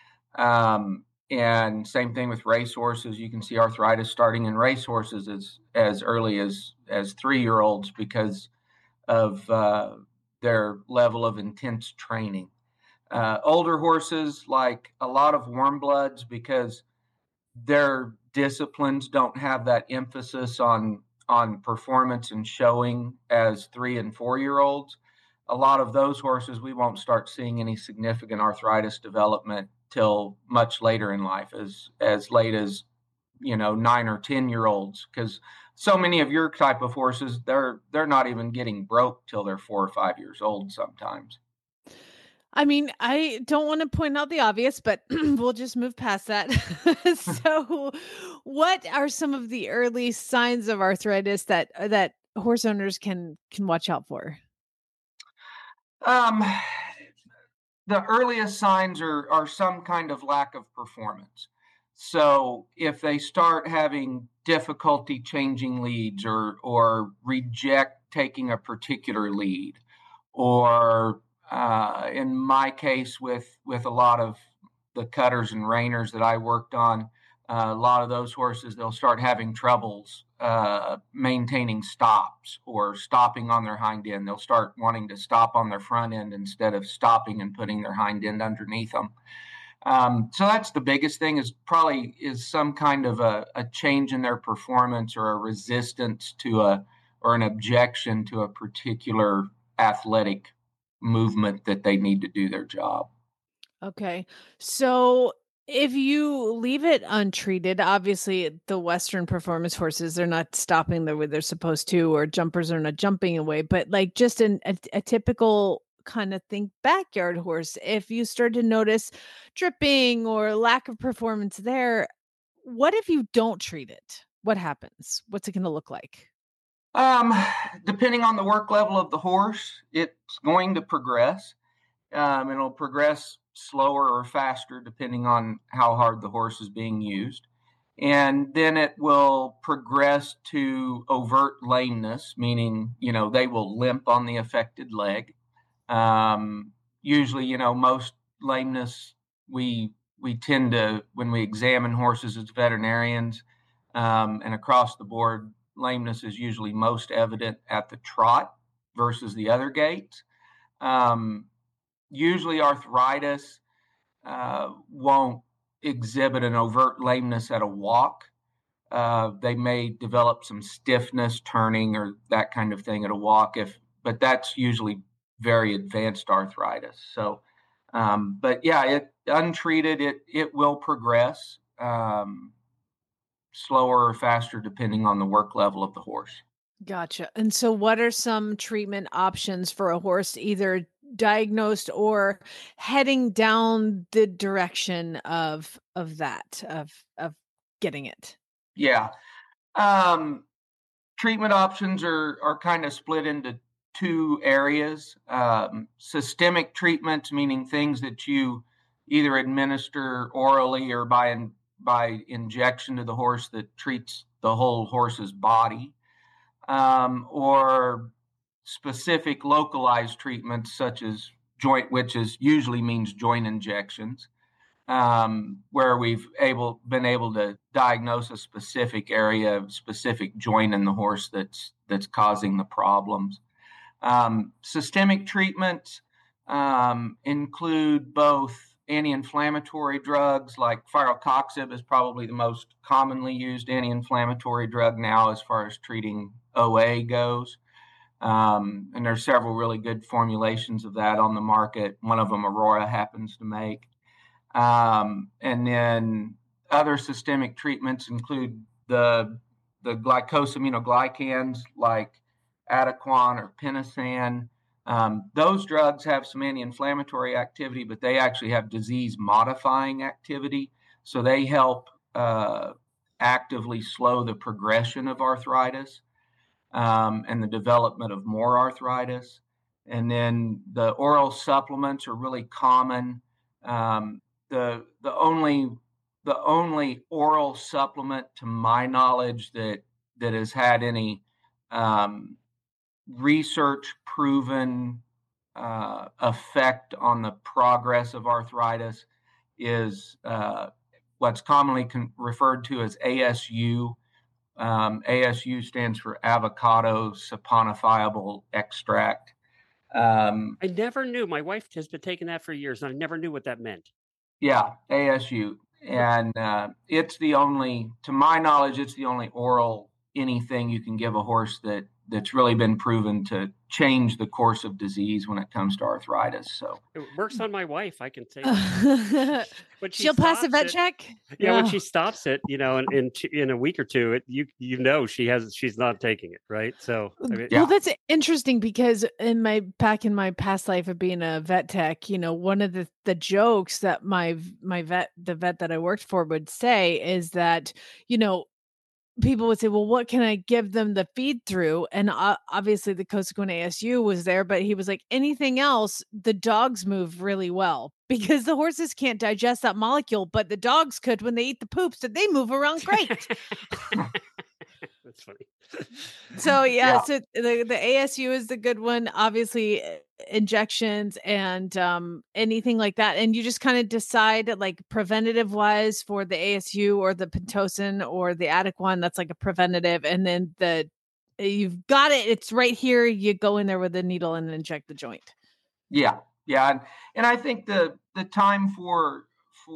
And same thing with race horses. You can see arthritis starting in race horses as early as 3-year-olds because of their level of intense training. Older horses, like a lot of warm bloods, because their disciplines don't have that emphasis on performance and showing as 3 and 4-year-olds. A lot of those horses, we won't start seeing any significant arthritis development till much later in life, as late as 9 or 10-year-olds, because so many of your type of horses, they're not even getting broke till they're 4 or 5 years old sometimes. I mean, I don't want to point out the obvious, but we'll just move past that. So, what are some of the early signs of arthritis that horse owners can watch out for? The earliest signs are some kind of lack of performance. So if they start having difficulty changing leads, or reject taking a particular lead, or in my case with a lot of the cutters and reiners that I worked on, a lot of those horses, they'll start having troubles maintaining stops or stopping on their hind end. They'll start wanting to stop on their front end instead of stopping and putting their hind end underneath them. So that's the biggest thing, is some kind of a change in their performance, or a resistance to or an objection to a particular athletic movement that they need to do their job. Okay. So if you leave it untreated, obviously the Western performance horses, they're not stopping the way they're supposed to, or jumpers are not jumping away, but like just a typical kind of think backyard horse, if you start to notice dripping or lack of performance there, what if you don't treat it? What happens? What's it going to look like? Depending on the work level of the horse, it's going to progress. It'll progress slower or faster depending on how hard the horse is being used. And then it will progress to overt lameness, meaning, they will limp on the affected leg. Usually, most lameness, we tend to, when we examine horses as veterinarians, and across the board, lameness is usually most evident at the trot versus the other gaits. Usually arthritis won't exhibit an overt lameness at a walk. They may develop some stiffness, turning, or that kind of thing at a walk, but that's usually very advanced arthritis. So, but yeah, untreated, it will progress slower or faster depending on the work level of the horse. Gotcha. And so what are some treatment options for a horse either diagnosed or heading down the direction of getting it? Yeah. Treatment options are kind of split into 2 areas. Systemic treatments, meaning things that you either administer orally or by injection to the horse that treats the whole horse's body, or specific localized treatments such as joint, which usually means joint injections, where we've been able to diagnose a specific area, specific joint in the horse that's causing the problems. Systemic treatments include both anti-inflammatory drugs, like Firocoxib is probably the most commonly used anti-inflammatory drug now as far as treating OA goes. And there's several really good formulations of that on the market. One of them Aurora happens to make. And then other systemic treatments include the glycosaminoglycans like Adequan or Pinasan. Those drugs have some anti-inflammatory activity, but they actually have disease-modifying activity. So they help actively slow the progression of arthritis and the development of more arthritis. And then the oral supplements are really common. The only oral supplement, to my knowledge, that has had any research proven effect on the progress of arthritis is what's commonly referred to as ASU. ASU stands for avocado saponifiable extract. I never knew. My wife has been taking that for years, and I never knew what that meant. Yeah, ASU. And it's the only, to my knowledge, it's the only oral anything you can give a horse that's really been proven to change the course of disease when it comes to arthritis. So it works on my wife, I can say. When she'll pass a vet check. Yeah, when she stops it, in a week or two, she's not taking it, right? So well, that's interesting because back in my past life of being a vet tech, one of the jokes that the vet that I worked for would say is that, people would say, well, what can I give them the feed through? And obviously the Cosequin ASU was there, but he was like, anything else, the dogs move really well because the horses can't digest that molecule, but the dogs could when they eat the poops, that they move around great. That's funny. So so the ASU is the good one. Obviously, injections and anything like that, and you just kind of decide like preventative wise for the ASU or the Pitocin or the Adequan. That's like a preventative, and then you've got it. It's right here. You go in there with a needle and inject the joint. Yeah, and I think the time for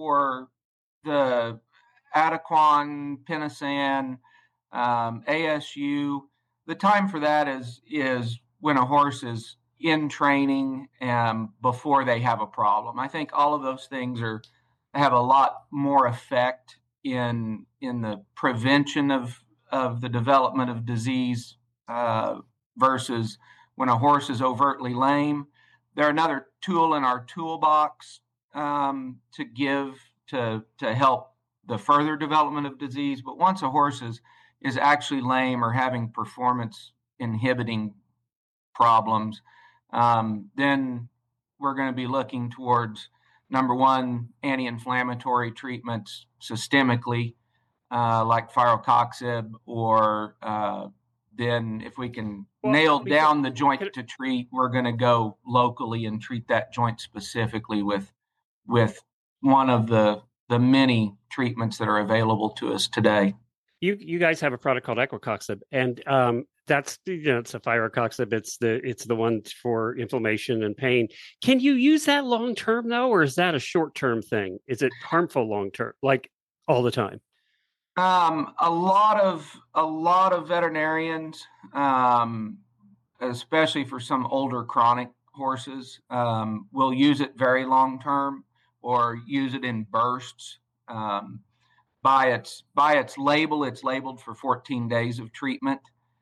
the Adequan, Pinasan, ASU, the time for that is when a horse is in training before they have a problem. I think all of those things have a lot more effect in the prevention of the development of disease versus when a horse is overtly lame. They're another tool in our toolbox to give to help the further development of disease. But once a horse is actually lame or having performance inhibiting problems, then we're going to be looking towards, number one, anti-inflammatory treatments systemically, like Firocoxib, or then if we can nail down the joint to treat, we're going to go locally and treat that joint specifically with one of the many treatments that are available to us today. You guys have a product called Equicoxib, and that's it's a Firocoxib. It's the one for inflammation and pain. Can you use that long term though, or is that a short term thing? Is it harmful long term, like all the time? A lot of veterinarians, especially for some older chronic horses, will use it very long term or use it in bursts. By its label, it's labeled for 14 days of treatment.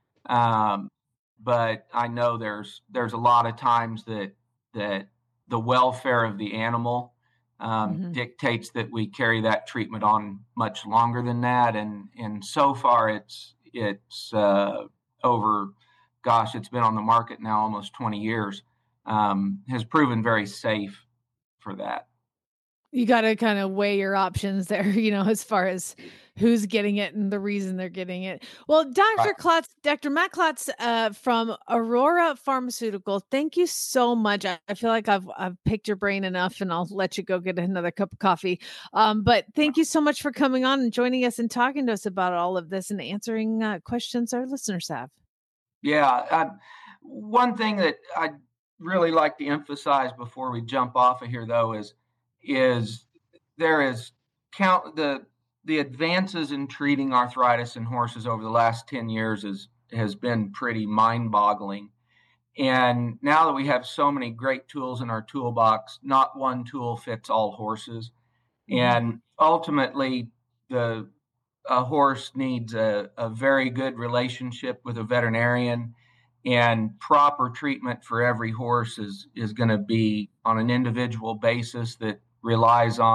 But I know there's a lot of times that the welfare of the animal dictates that we carry that treatment on much longer than that. And so far it's over, it's been on the market now almost 20 years, has proven very safe for that. You got to kind of weigh your options there, as far as who's getting it and the reason they're getting it. Well, Dr. Matt Klotz from Aurora Pharmaceutical, thank you so much. I feel like I've picked your brain enough, and I'll let you go get another cup of coffee. But thank you so much for coming on and joining us and talking to us about all of this and answering questions our listeners have. Yeah. One thing that I'd really like to emphasize before we jump off of here, though, is there is the advances in treating arthritis in horses over the last 10 years has been pretty mind-boggling. And now that we have so many great tools in our toolbox, not one tool fits all horses. And ultimately, a horse needs a very good relationship with a veterinarian, and proper treatment for every horse is going to be on an individual basis that relies on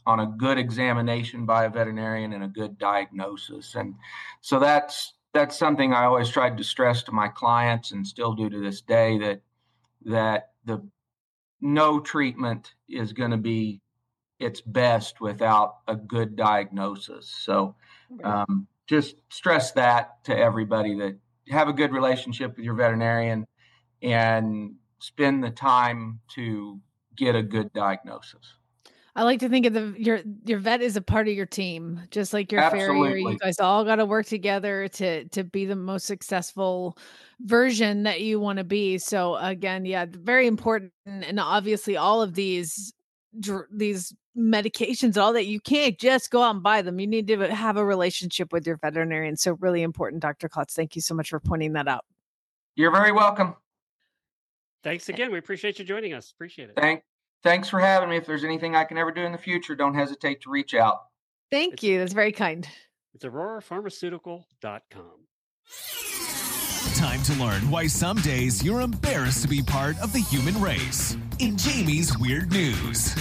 on a good examination by a veterinarian and a good diagnosis. And so that's something I always tried to stress to my clients and still do to this day, that the no treatment is going to be its best without a good diagnosis. So just stress that to everybody, that have a good relationship with your veterinarian and spend the time to get a good diagnosis. I like to think of your vet is a part of your team, just like your farrier. You guys all got to work together to be the most successful version that you want to be. So again, yeah, very important. And obviously all of these medications, all that, you can't just go out and buy them. You need to have a relationship with your veterinarian. So really important, Dr. Klotz. Thank you so much for pointing that out. You're very welcome. Thanks again. We appreciate you joining us. Appreciate it. Thanks for having me. If there's anything I can ever do in the future, don't hesitate to reach out. Thank you. That's very kind. It's AuroraPharmaceutical.com. Time to learn why some days you're embarrassed to be part of the human race in Jamie's Weird News.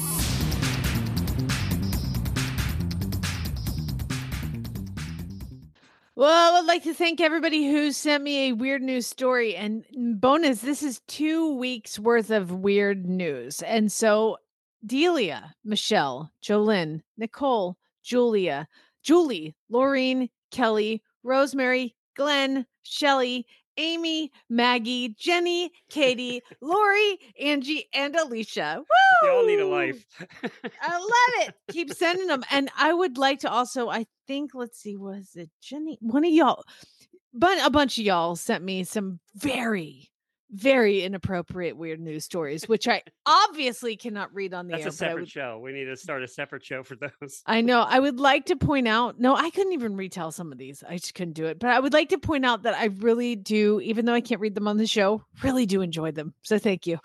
Well, I'd like to thank everybody who sent me a weird news story. And bonus, this is 2 weeks worth of weird news. And so Delia, Michelle, Jolynn, Nicole, Julia, Julie, Laureen, Kelly, Rosemary, Glenn, Shelly, Amy, Maggie, Jenny, Katie, Lori, Angie, and Alicia. Woo! They all need a life. I love it. Keep sending them. And I would like to also, I think, let's see, was it Jenny? One of y'all, but a bunch of y'all sent me some very, very inappropriate weird news stories, which I obviously cannot read on the air. That's a separate show. We need to start a separate show for those. I know. I would like to point out, no, I couldn't even retell some of these. I just couldn't do it. But I would like to point out that I really do, even though I can't read them on the show, really do enjoy them. So thank you.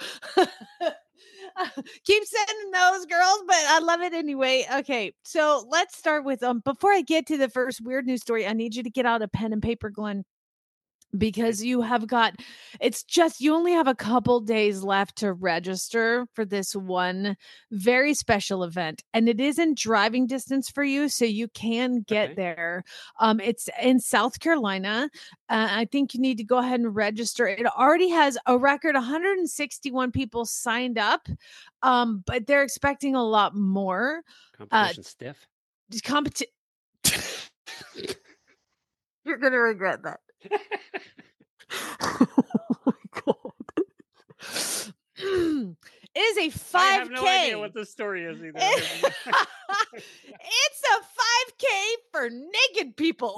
Keep sending those, girls, but I love it anyway. Okay, so let's start with before I get to the first weird news story, I need you to get out a pen and paper, Glenn, because you have got, it's just, you only have a couple days left to register for this one very special event, and it is in driving distance for you, so you can get there. It's in South Carolina. I think you need to go ahead and register. It already has a record 161 people signed up, but they're expecting a lot more. Competition stiff. You're gonna regret that. Oh my God. It is a 5K. I have no idea what the story is either. It's a 5K for naked people.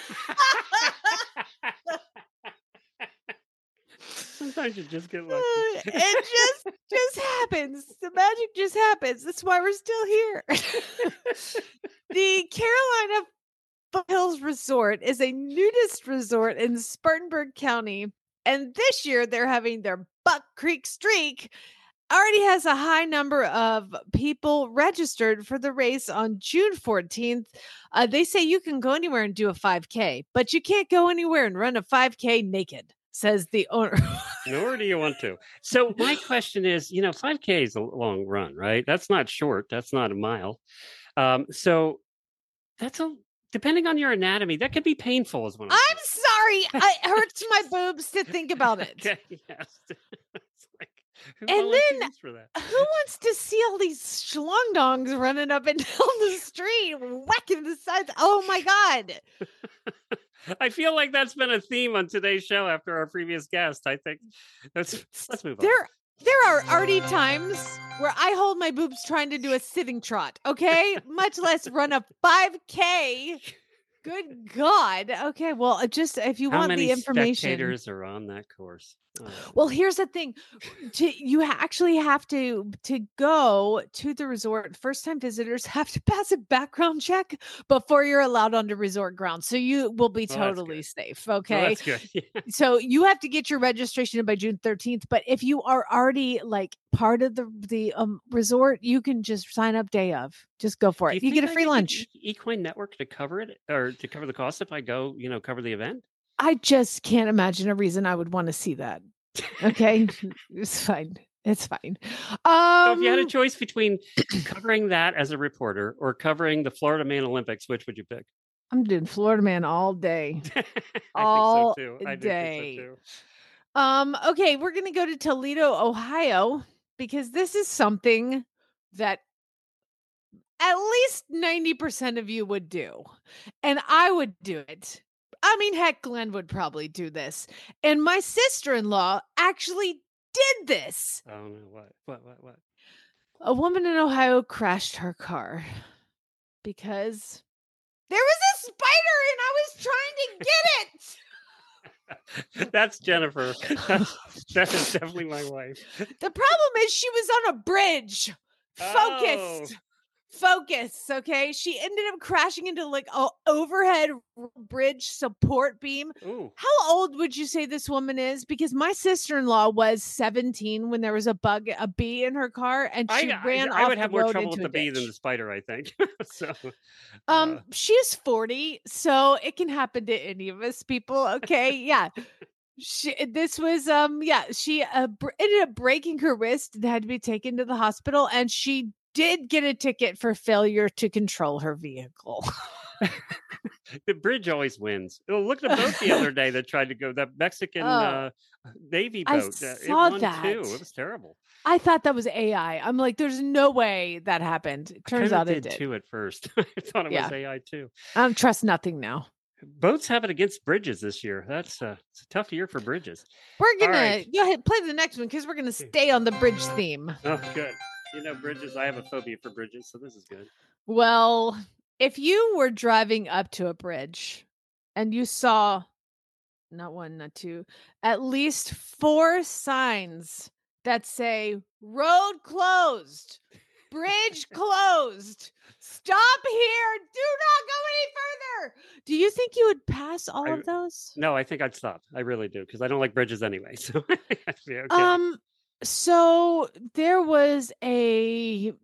Sometimes you just get lucky. It just happens. The magic just happens. That's why we're still here. The Carolina Foothills Resort is a nudist resort in Spartanburg County, and this year they're having their Buck Creek Streak. Already has a high number of people registered for the race on June 14th. They say you can go anywhere and do a 5K, but you can't go anywhere and run a 5K naked, says the owner. Nor do you want to. So my question is, 5K is a long run, right? That's not short. That's not a mile. So that's depending on your anatomy, that could be painful as well. I'm sorry. It hurts my boobs to think about it. Okay, yes. It's like, who wants to see all these schlongdongs running up and down the street, whacking the sides? Oh my God. I feel like that's been a theme on today's show after our previous guest. I think let's move on. There are already times where I hold my boobs trying to do a sitting trot, okay? Much less run a 5K. Good God. Okay, well, just if you want the information. How many spectators are on that course? Well, here's the thing. You actually have to go to the resort. First-time visitors have to pass a background check before you're allowed onto resort grounds. So you will be totally safe, okay? That's good. Yeah. So you have to get your registration in by June 13th. But if you are already like part of the resort, you can just sign up day of. Just go for it. You get a free lunch. Equine Network to cover it or to cover the cost if I go, cover the event? I just can't imagine a reason I would want to see that. Okay, it's fine. It's fine. So if you had a choice between covering that as a reporter or covering the Florida Man Olympics, which would you pick? I'm doing Florida Man all day. I think so too. I do day. think so too. Okay, we're gonna go to Toledo, Ohio, because this is something that at least 90% of you would do. And I would do it. I mean, heck, Glenn would probably do this. And my sister-in-law actually did this. Oh no, what? A woman in Ohio crashed her car because there was a spider and I was trying to get it. That's Jennifer. That is definitely my wife. The problem is she was on a bridge. Focused. Focus, okay? She ended up crashing into like a overhead bridge support beam. Ooh. How old would you say this woman is? Because my sister-in-law was 17 when there was a bee in her car, and she ran off I would have the road more trouble with into the a bee than ditch. the spider, I think. So, she's 40, so it can happen to any of us people. Okay, yeah. She ended up breaking her wrist and had to be taken to the hospital, and she did get a ticket for failure to control her vehicle. the bridge always wins. Oh, look at the boat the other day that tried to go, that Mexican Navy I boat. saw It won that. too. It was terrible. I thought that was AI. I'm like, there's no way that happened. It turns out it did. Too at first. I thought it was AI too. I don't trust nothing now. Boats have it against bridges this year. It's a tough year for bridges. We're gonna go ahead play the next one because we're gonna stay on the bridge theme. Oh, good. You know, bridges. I have a phobia for bridges, so this is good. Well, if you were driving up to a bridge and you saw not one, not two, at least 4 signs that say road closed, bridge closed, stop here, do not go any further. Do you think you would pass all of those? No, I think I'd stop. I really do, because I don't like bridges anyway. So I'd be okay. So there was an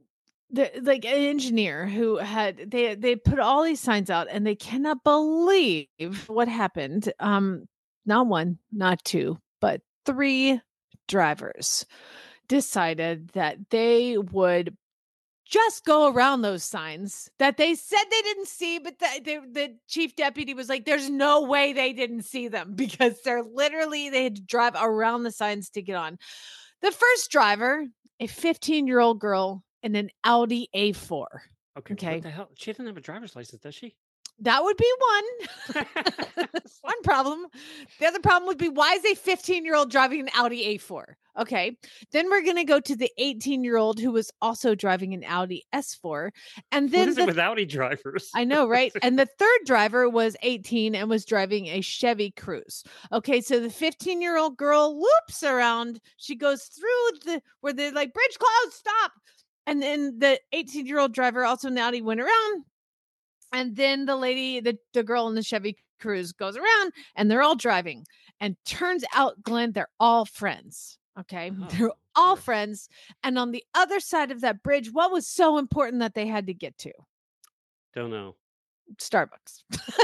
engineer who had they put all these signs out, and they cannot believe what happened. Not one, not two, but 3 drivers decided that they would just go around those signs that they said they didn't see, but the chief deputy was like, there's no way they didn't see them, because they had to drive around the signs to get on. The first driver, a 15-year-old girl in an Audi A4. Okay. What the hell? She doesn't have a driver's license, does she? That would be one. One problem. The other problem would be, why is a 15-year-old driving an Audi A4? Okay. Then we're going to go to the 18-year-old who was also driving an Audi S4. And then what is it with Audi drivers? I know, right? And the third driver was 18 and was driving a Chevy Cruze. Okay. So the 15-year-old girl loops around. She goes through where they're like, bridge closed, stop. And then the 18-year-old driver also in the Audi went around. And then the lady, the girl in the Chevy Cruze goes around, and they're all driving. And turns out, Glenn, they're all friends. Okay. They're all friends. And on the other side of that bridge, what was so important that they had to get to? Don't know. Starbucks.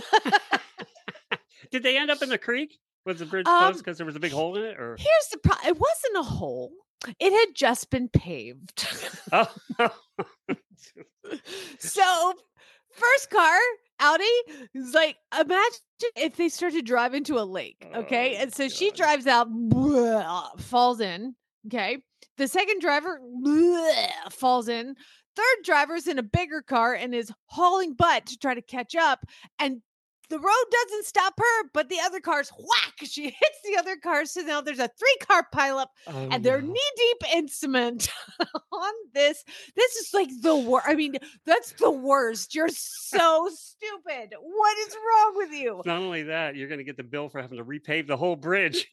Did they end up in the creek? Was the bridge closed because there was a big hole in it? Or here's the problem. It wasn't a hole. It had just been paved. Oh. So first car, Audi, is like, imagine if they start to drive into a lake. Okay. And so she drives out, falls in. Okay. The second driver falls in. Third driver's in a bigger car and is hauling butt to try to catch up. And the road doesn't stop her, but the other car's whack. She hits the other car. So now there's a 3-car pileup, and they're knee deep in cement on this. This is like the worst. I mean, that's the worst. You're so stupid. What is wrong with you? Not only that, you're going to get the bill for having to repave the whole bridge.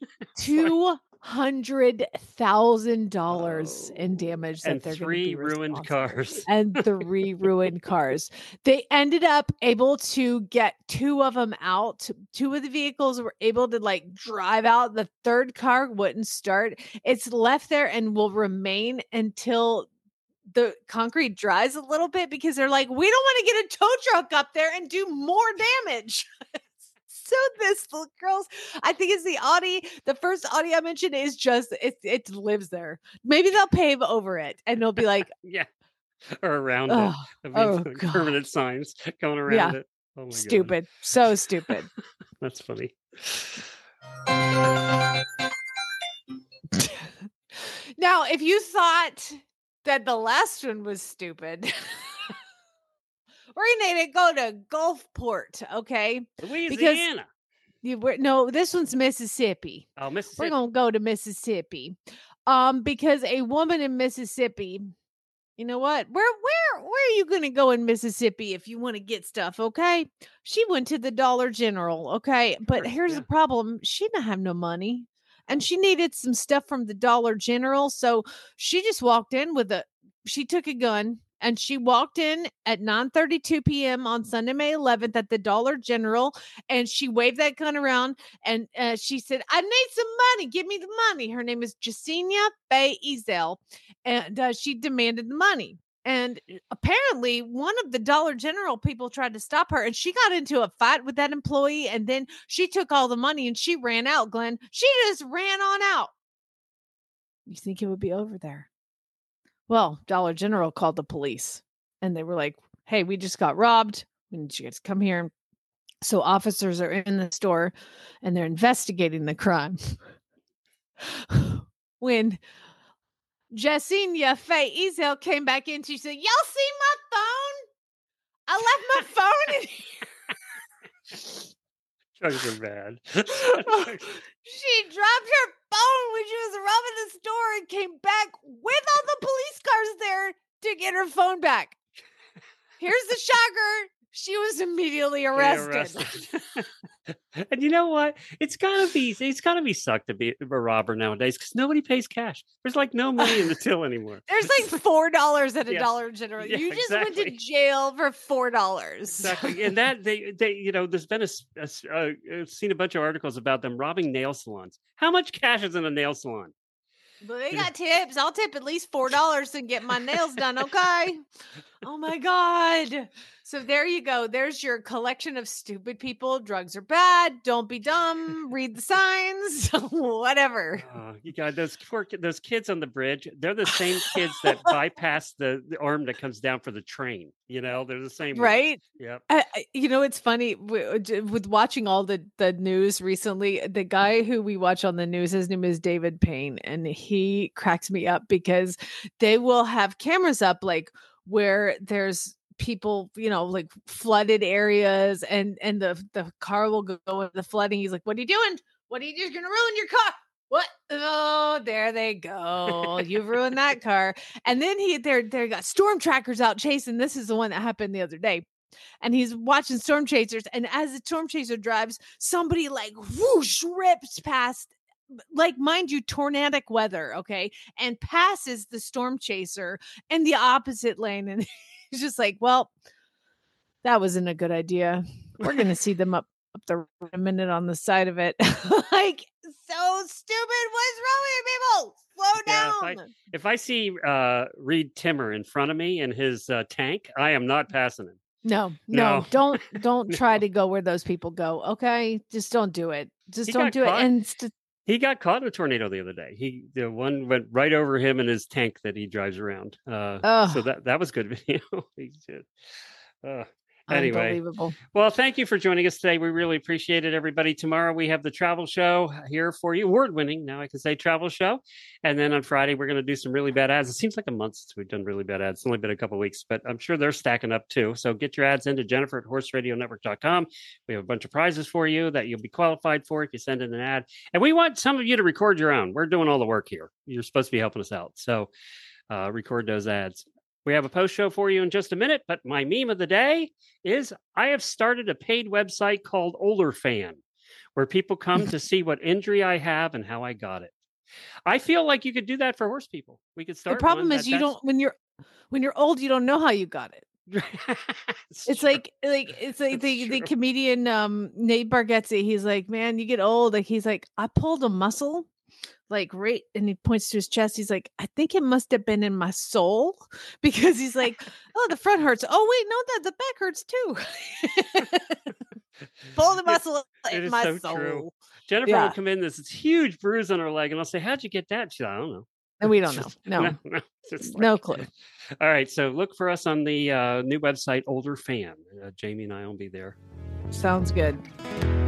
$200,000 in damage that and they're 3 ruined cars. And 3 ruined cars. They ended up able to get 2 of them out. 2 of the vehicles were able to like drive out. The third car wouldn't start. It's left there and will remain until the concrete dries a little bit, because they're like, we don't want to get a tow truck up there and do more damage. So this little girl's, I think it's the Audi. The first Audi I mentioned is just it lives there. Maybe they'll pave over it and they'll be like, Yeah. Or around oh, it. There'll be God. permanent signs going around Yeah. it. Oh my God. Stupid. So stupid. That's funny. Now, if you thought that the last one was stupid, we're going to go to Gulfport, okay? Louisiana. No, this one's Mississippi. Oh, We're Mississippi. going to go to Mississippi. Because a woman in Mississippi, you know what? Where are you going to go in Mississippi if you want to get stuff, okay? She went to the Dollar General, okay? But here's the problem. She didn't have no money. And she needed some stuff from the Dollar General. So she just walked in she took a gun and she walked in at 9:32 p.m. on Sunday, May 11th at the Dollar General. And she waved that gun around and she said, I need some money. Give me the money. Her name is Jasenia Faye Ezel. And she demanded the money. And apparently one of the Dollar General people tried to stop her and she got into a fight with that employee. And then she took all the money and she ran out, Glenn. She just ran on out. You think it would be over there? Well, Dollar General called the police and they were like, hey, we just got robbed. We need you guys to come here. So officers are in the store and they're investigating the crime. When Jasenia Faye Ezel came back in, she said, y'all see my phone? I left my phone in here. Drugs are bad. She dropped her phone when she was robbing the store and came back with all the police cars there to get her phone back. Here's the shocker. She was immediately arrested. And you know what? It's gotta be sucked to be a robber nowadays because nobody pays cash. There's like no money in the till anymore. There's like $4 at a Yes. Dollar General. Yeah, You just went to exactly. jail for $4. Exactly. And that they there's been I've seen a bunch of articles about them robbing nail salons. How much cash is in a nail salon? But they got tips. I'll tip at least $4 and get my nails done. Okay. Oh my God. So there you go. There's your collection of stupid people. Drugs are bad. Don't be dumb. Read the signs. Whatever. You got those kids on the bridge. They're the same kids that bypass the arm that comes down for the train. They're the same. Right? Yep. It's funny with watching all the news recently. The guy who we watch on the news, his name is David Payne, and he cracks me up because they will have cameras up like where there's people, like flooded areas, and the car will go into the flooding. He's like, "What are you doing? What are you doing? You're gonna ruin your car." What? Oh, there they go. You've ruined that car. And then they got storm trackers out chasing. This is the one that happened the other day. And he's watching storm chasers. And as the storm chaser drives, somebody like whoosh rips past, like, mind you, tornadic weather, okay, and passes the storm chaser in the opposite lane. And he's just like, well, that wasn't a good idea. We're gonna see them up the a minute on the side of it. Like, so stupid. What's wrong with you people? Slow down. If I see Reed Timmer in front of me in his tank, I am not passing him. No. Don't try to go where those people go. Okay, just don't do it. Just don't do it. And he got caught in a tornado the other day. The one went right over him in his tank that he drives around. So that was good video. He did. Anyway, unbelievable. Well, thank you for joining us today. We really appreciate it, everybody. Tomorrow we have the travel show here for you. Award-winning, now I can say, travel show. And then on Friday, we're going to do some really bad ads. It seems like a month since we've done really bad ads. It's only been a couple of weeks, but I'm sure they're stacking up too. So get your ads into Jennifer at horseradionetwork.com. We have a bunch of prizes for you that you'll be qualified for if you send in an ad. And we want some of you to record your own. We're doing all the work here. You're supposed to be helping us out. So record those ads. We have a post show for you in just a minute, but my meme of the day is I have started a paid website called Older Fan, where people come to see what injury I have and how I got it. I feel like you could do that for horse people. We could start. The problem is when you're old, you don't know how you got it. It's like the comedian Nate Bargatze. He's like, man, you get old. Like, he's like, I pulled a muscle. Like, right, and he points to his chest. He's like, I think it must have been in my soul, because he's like, oh, the front hurts. Oh, wait, no, the back hurts too. Pull the muscle It in is my so soul. true. Jennifer will come in this huge bruise on her leg, and I'll say, "How'd you get that?" She's like, "I don't know." And we don't know. No, It's no like- clue. All right, so look for us on the new website, Older Fan. Jamie and I will be there. Sounds good.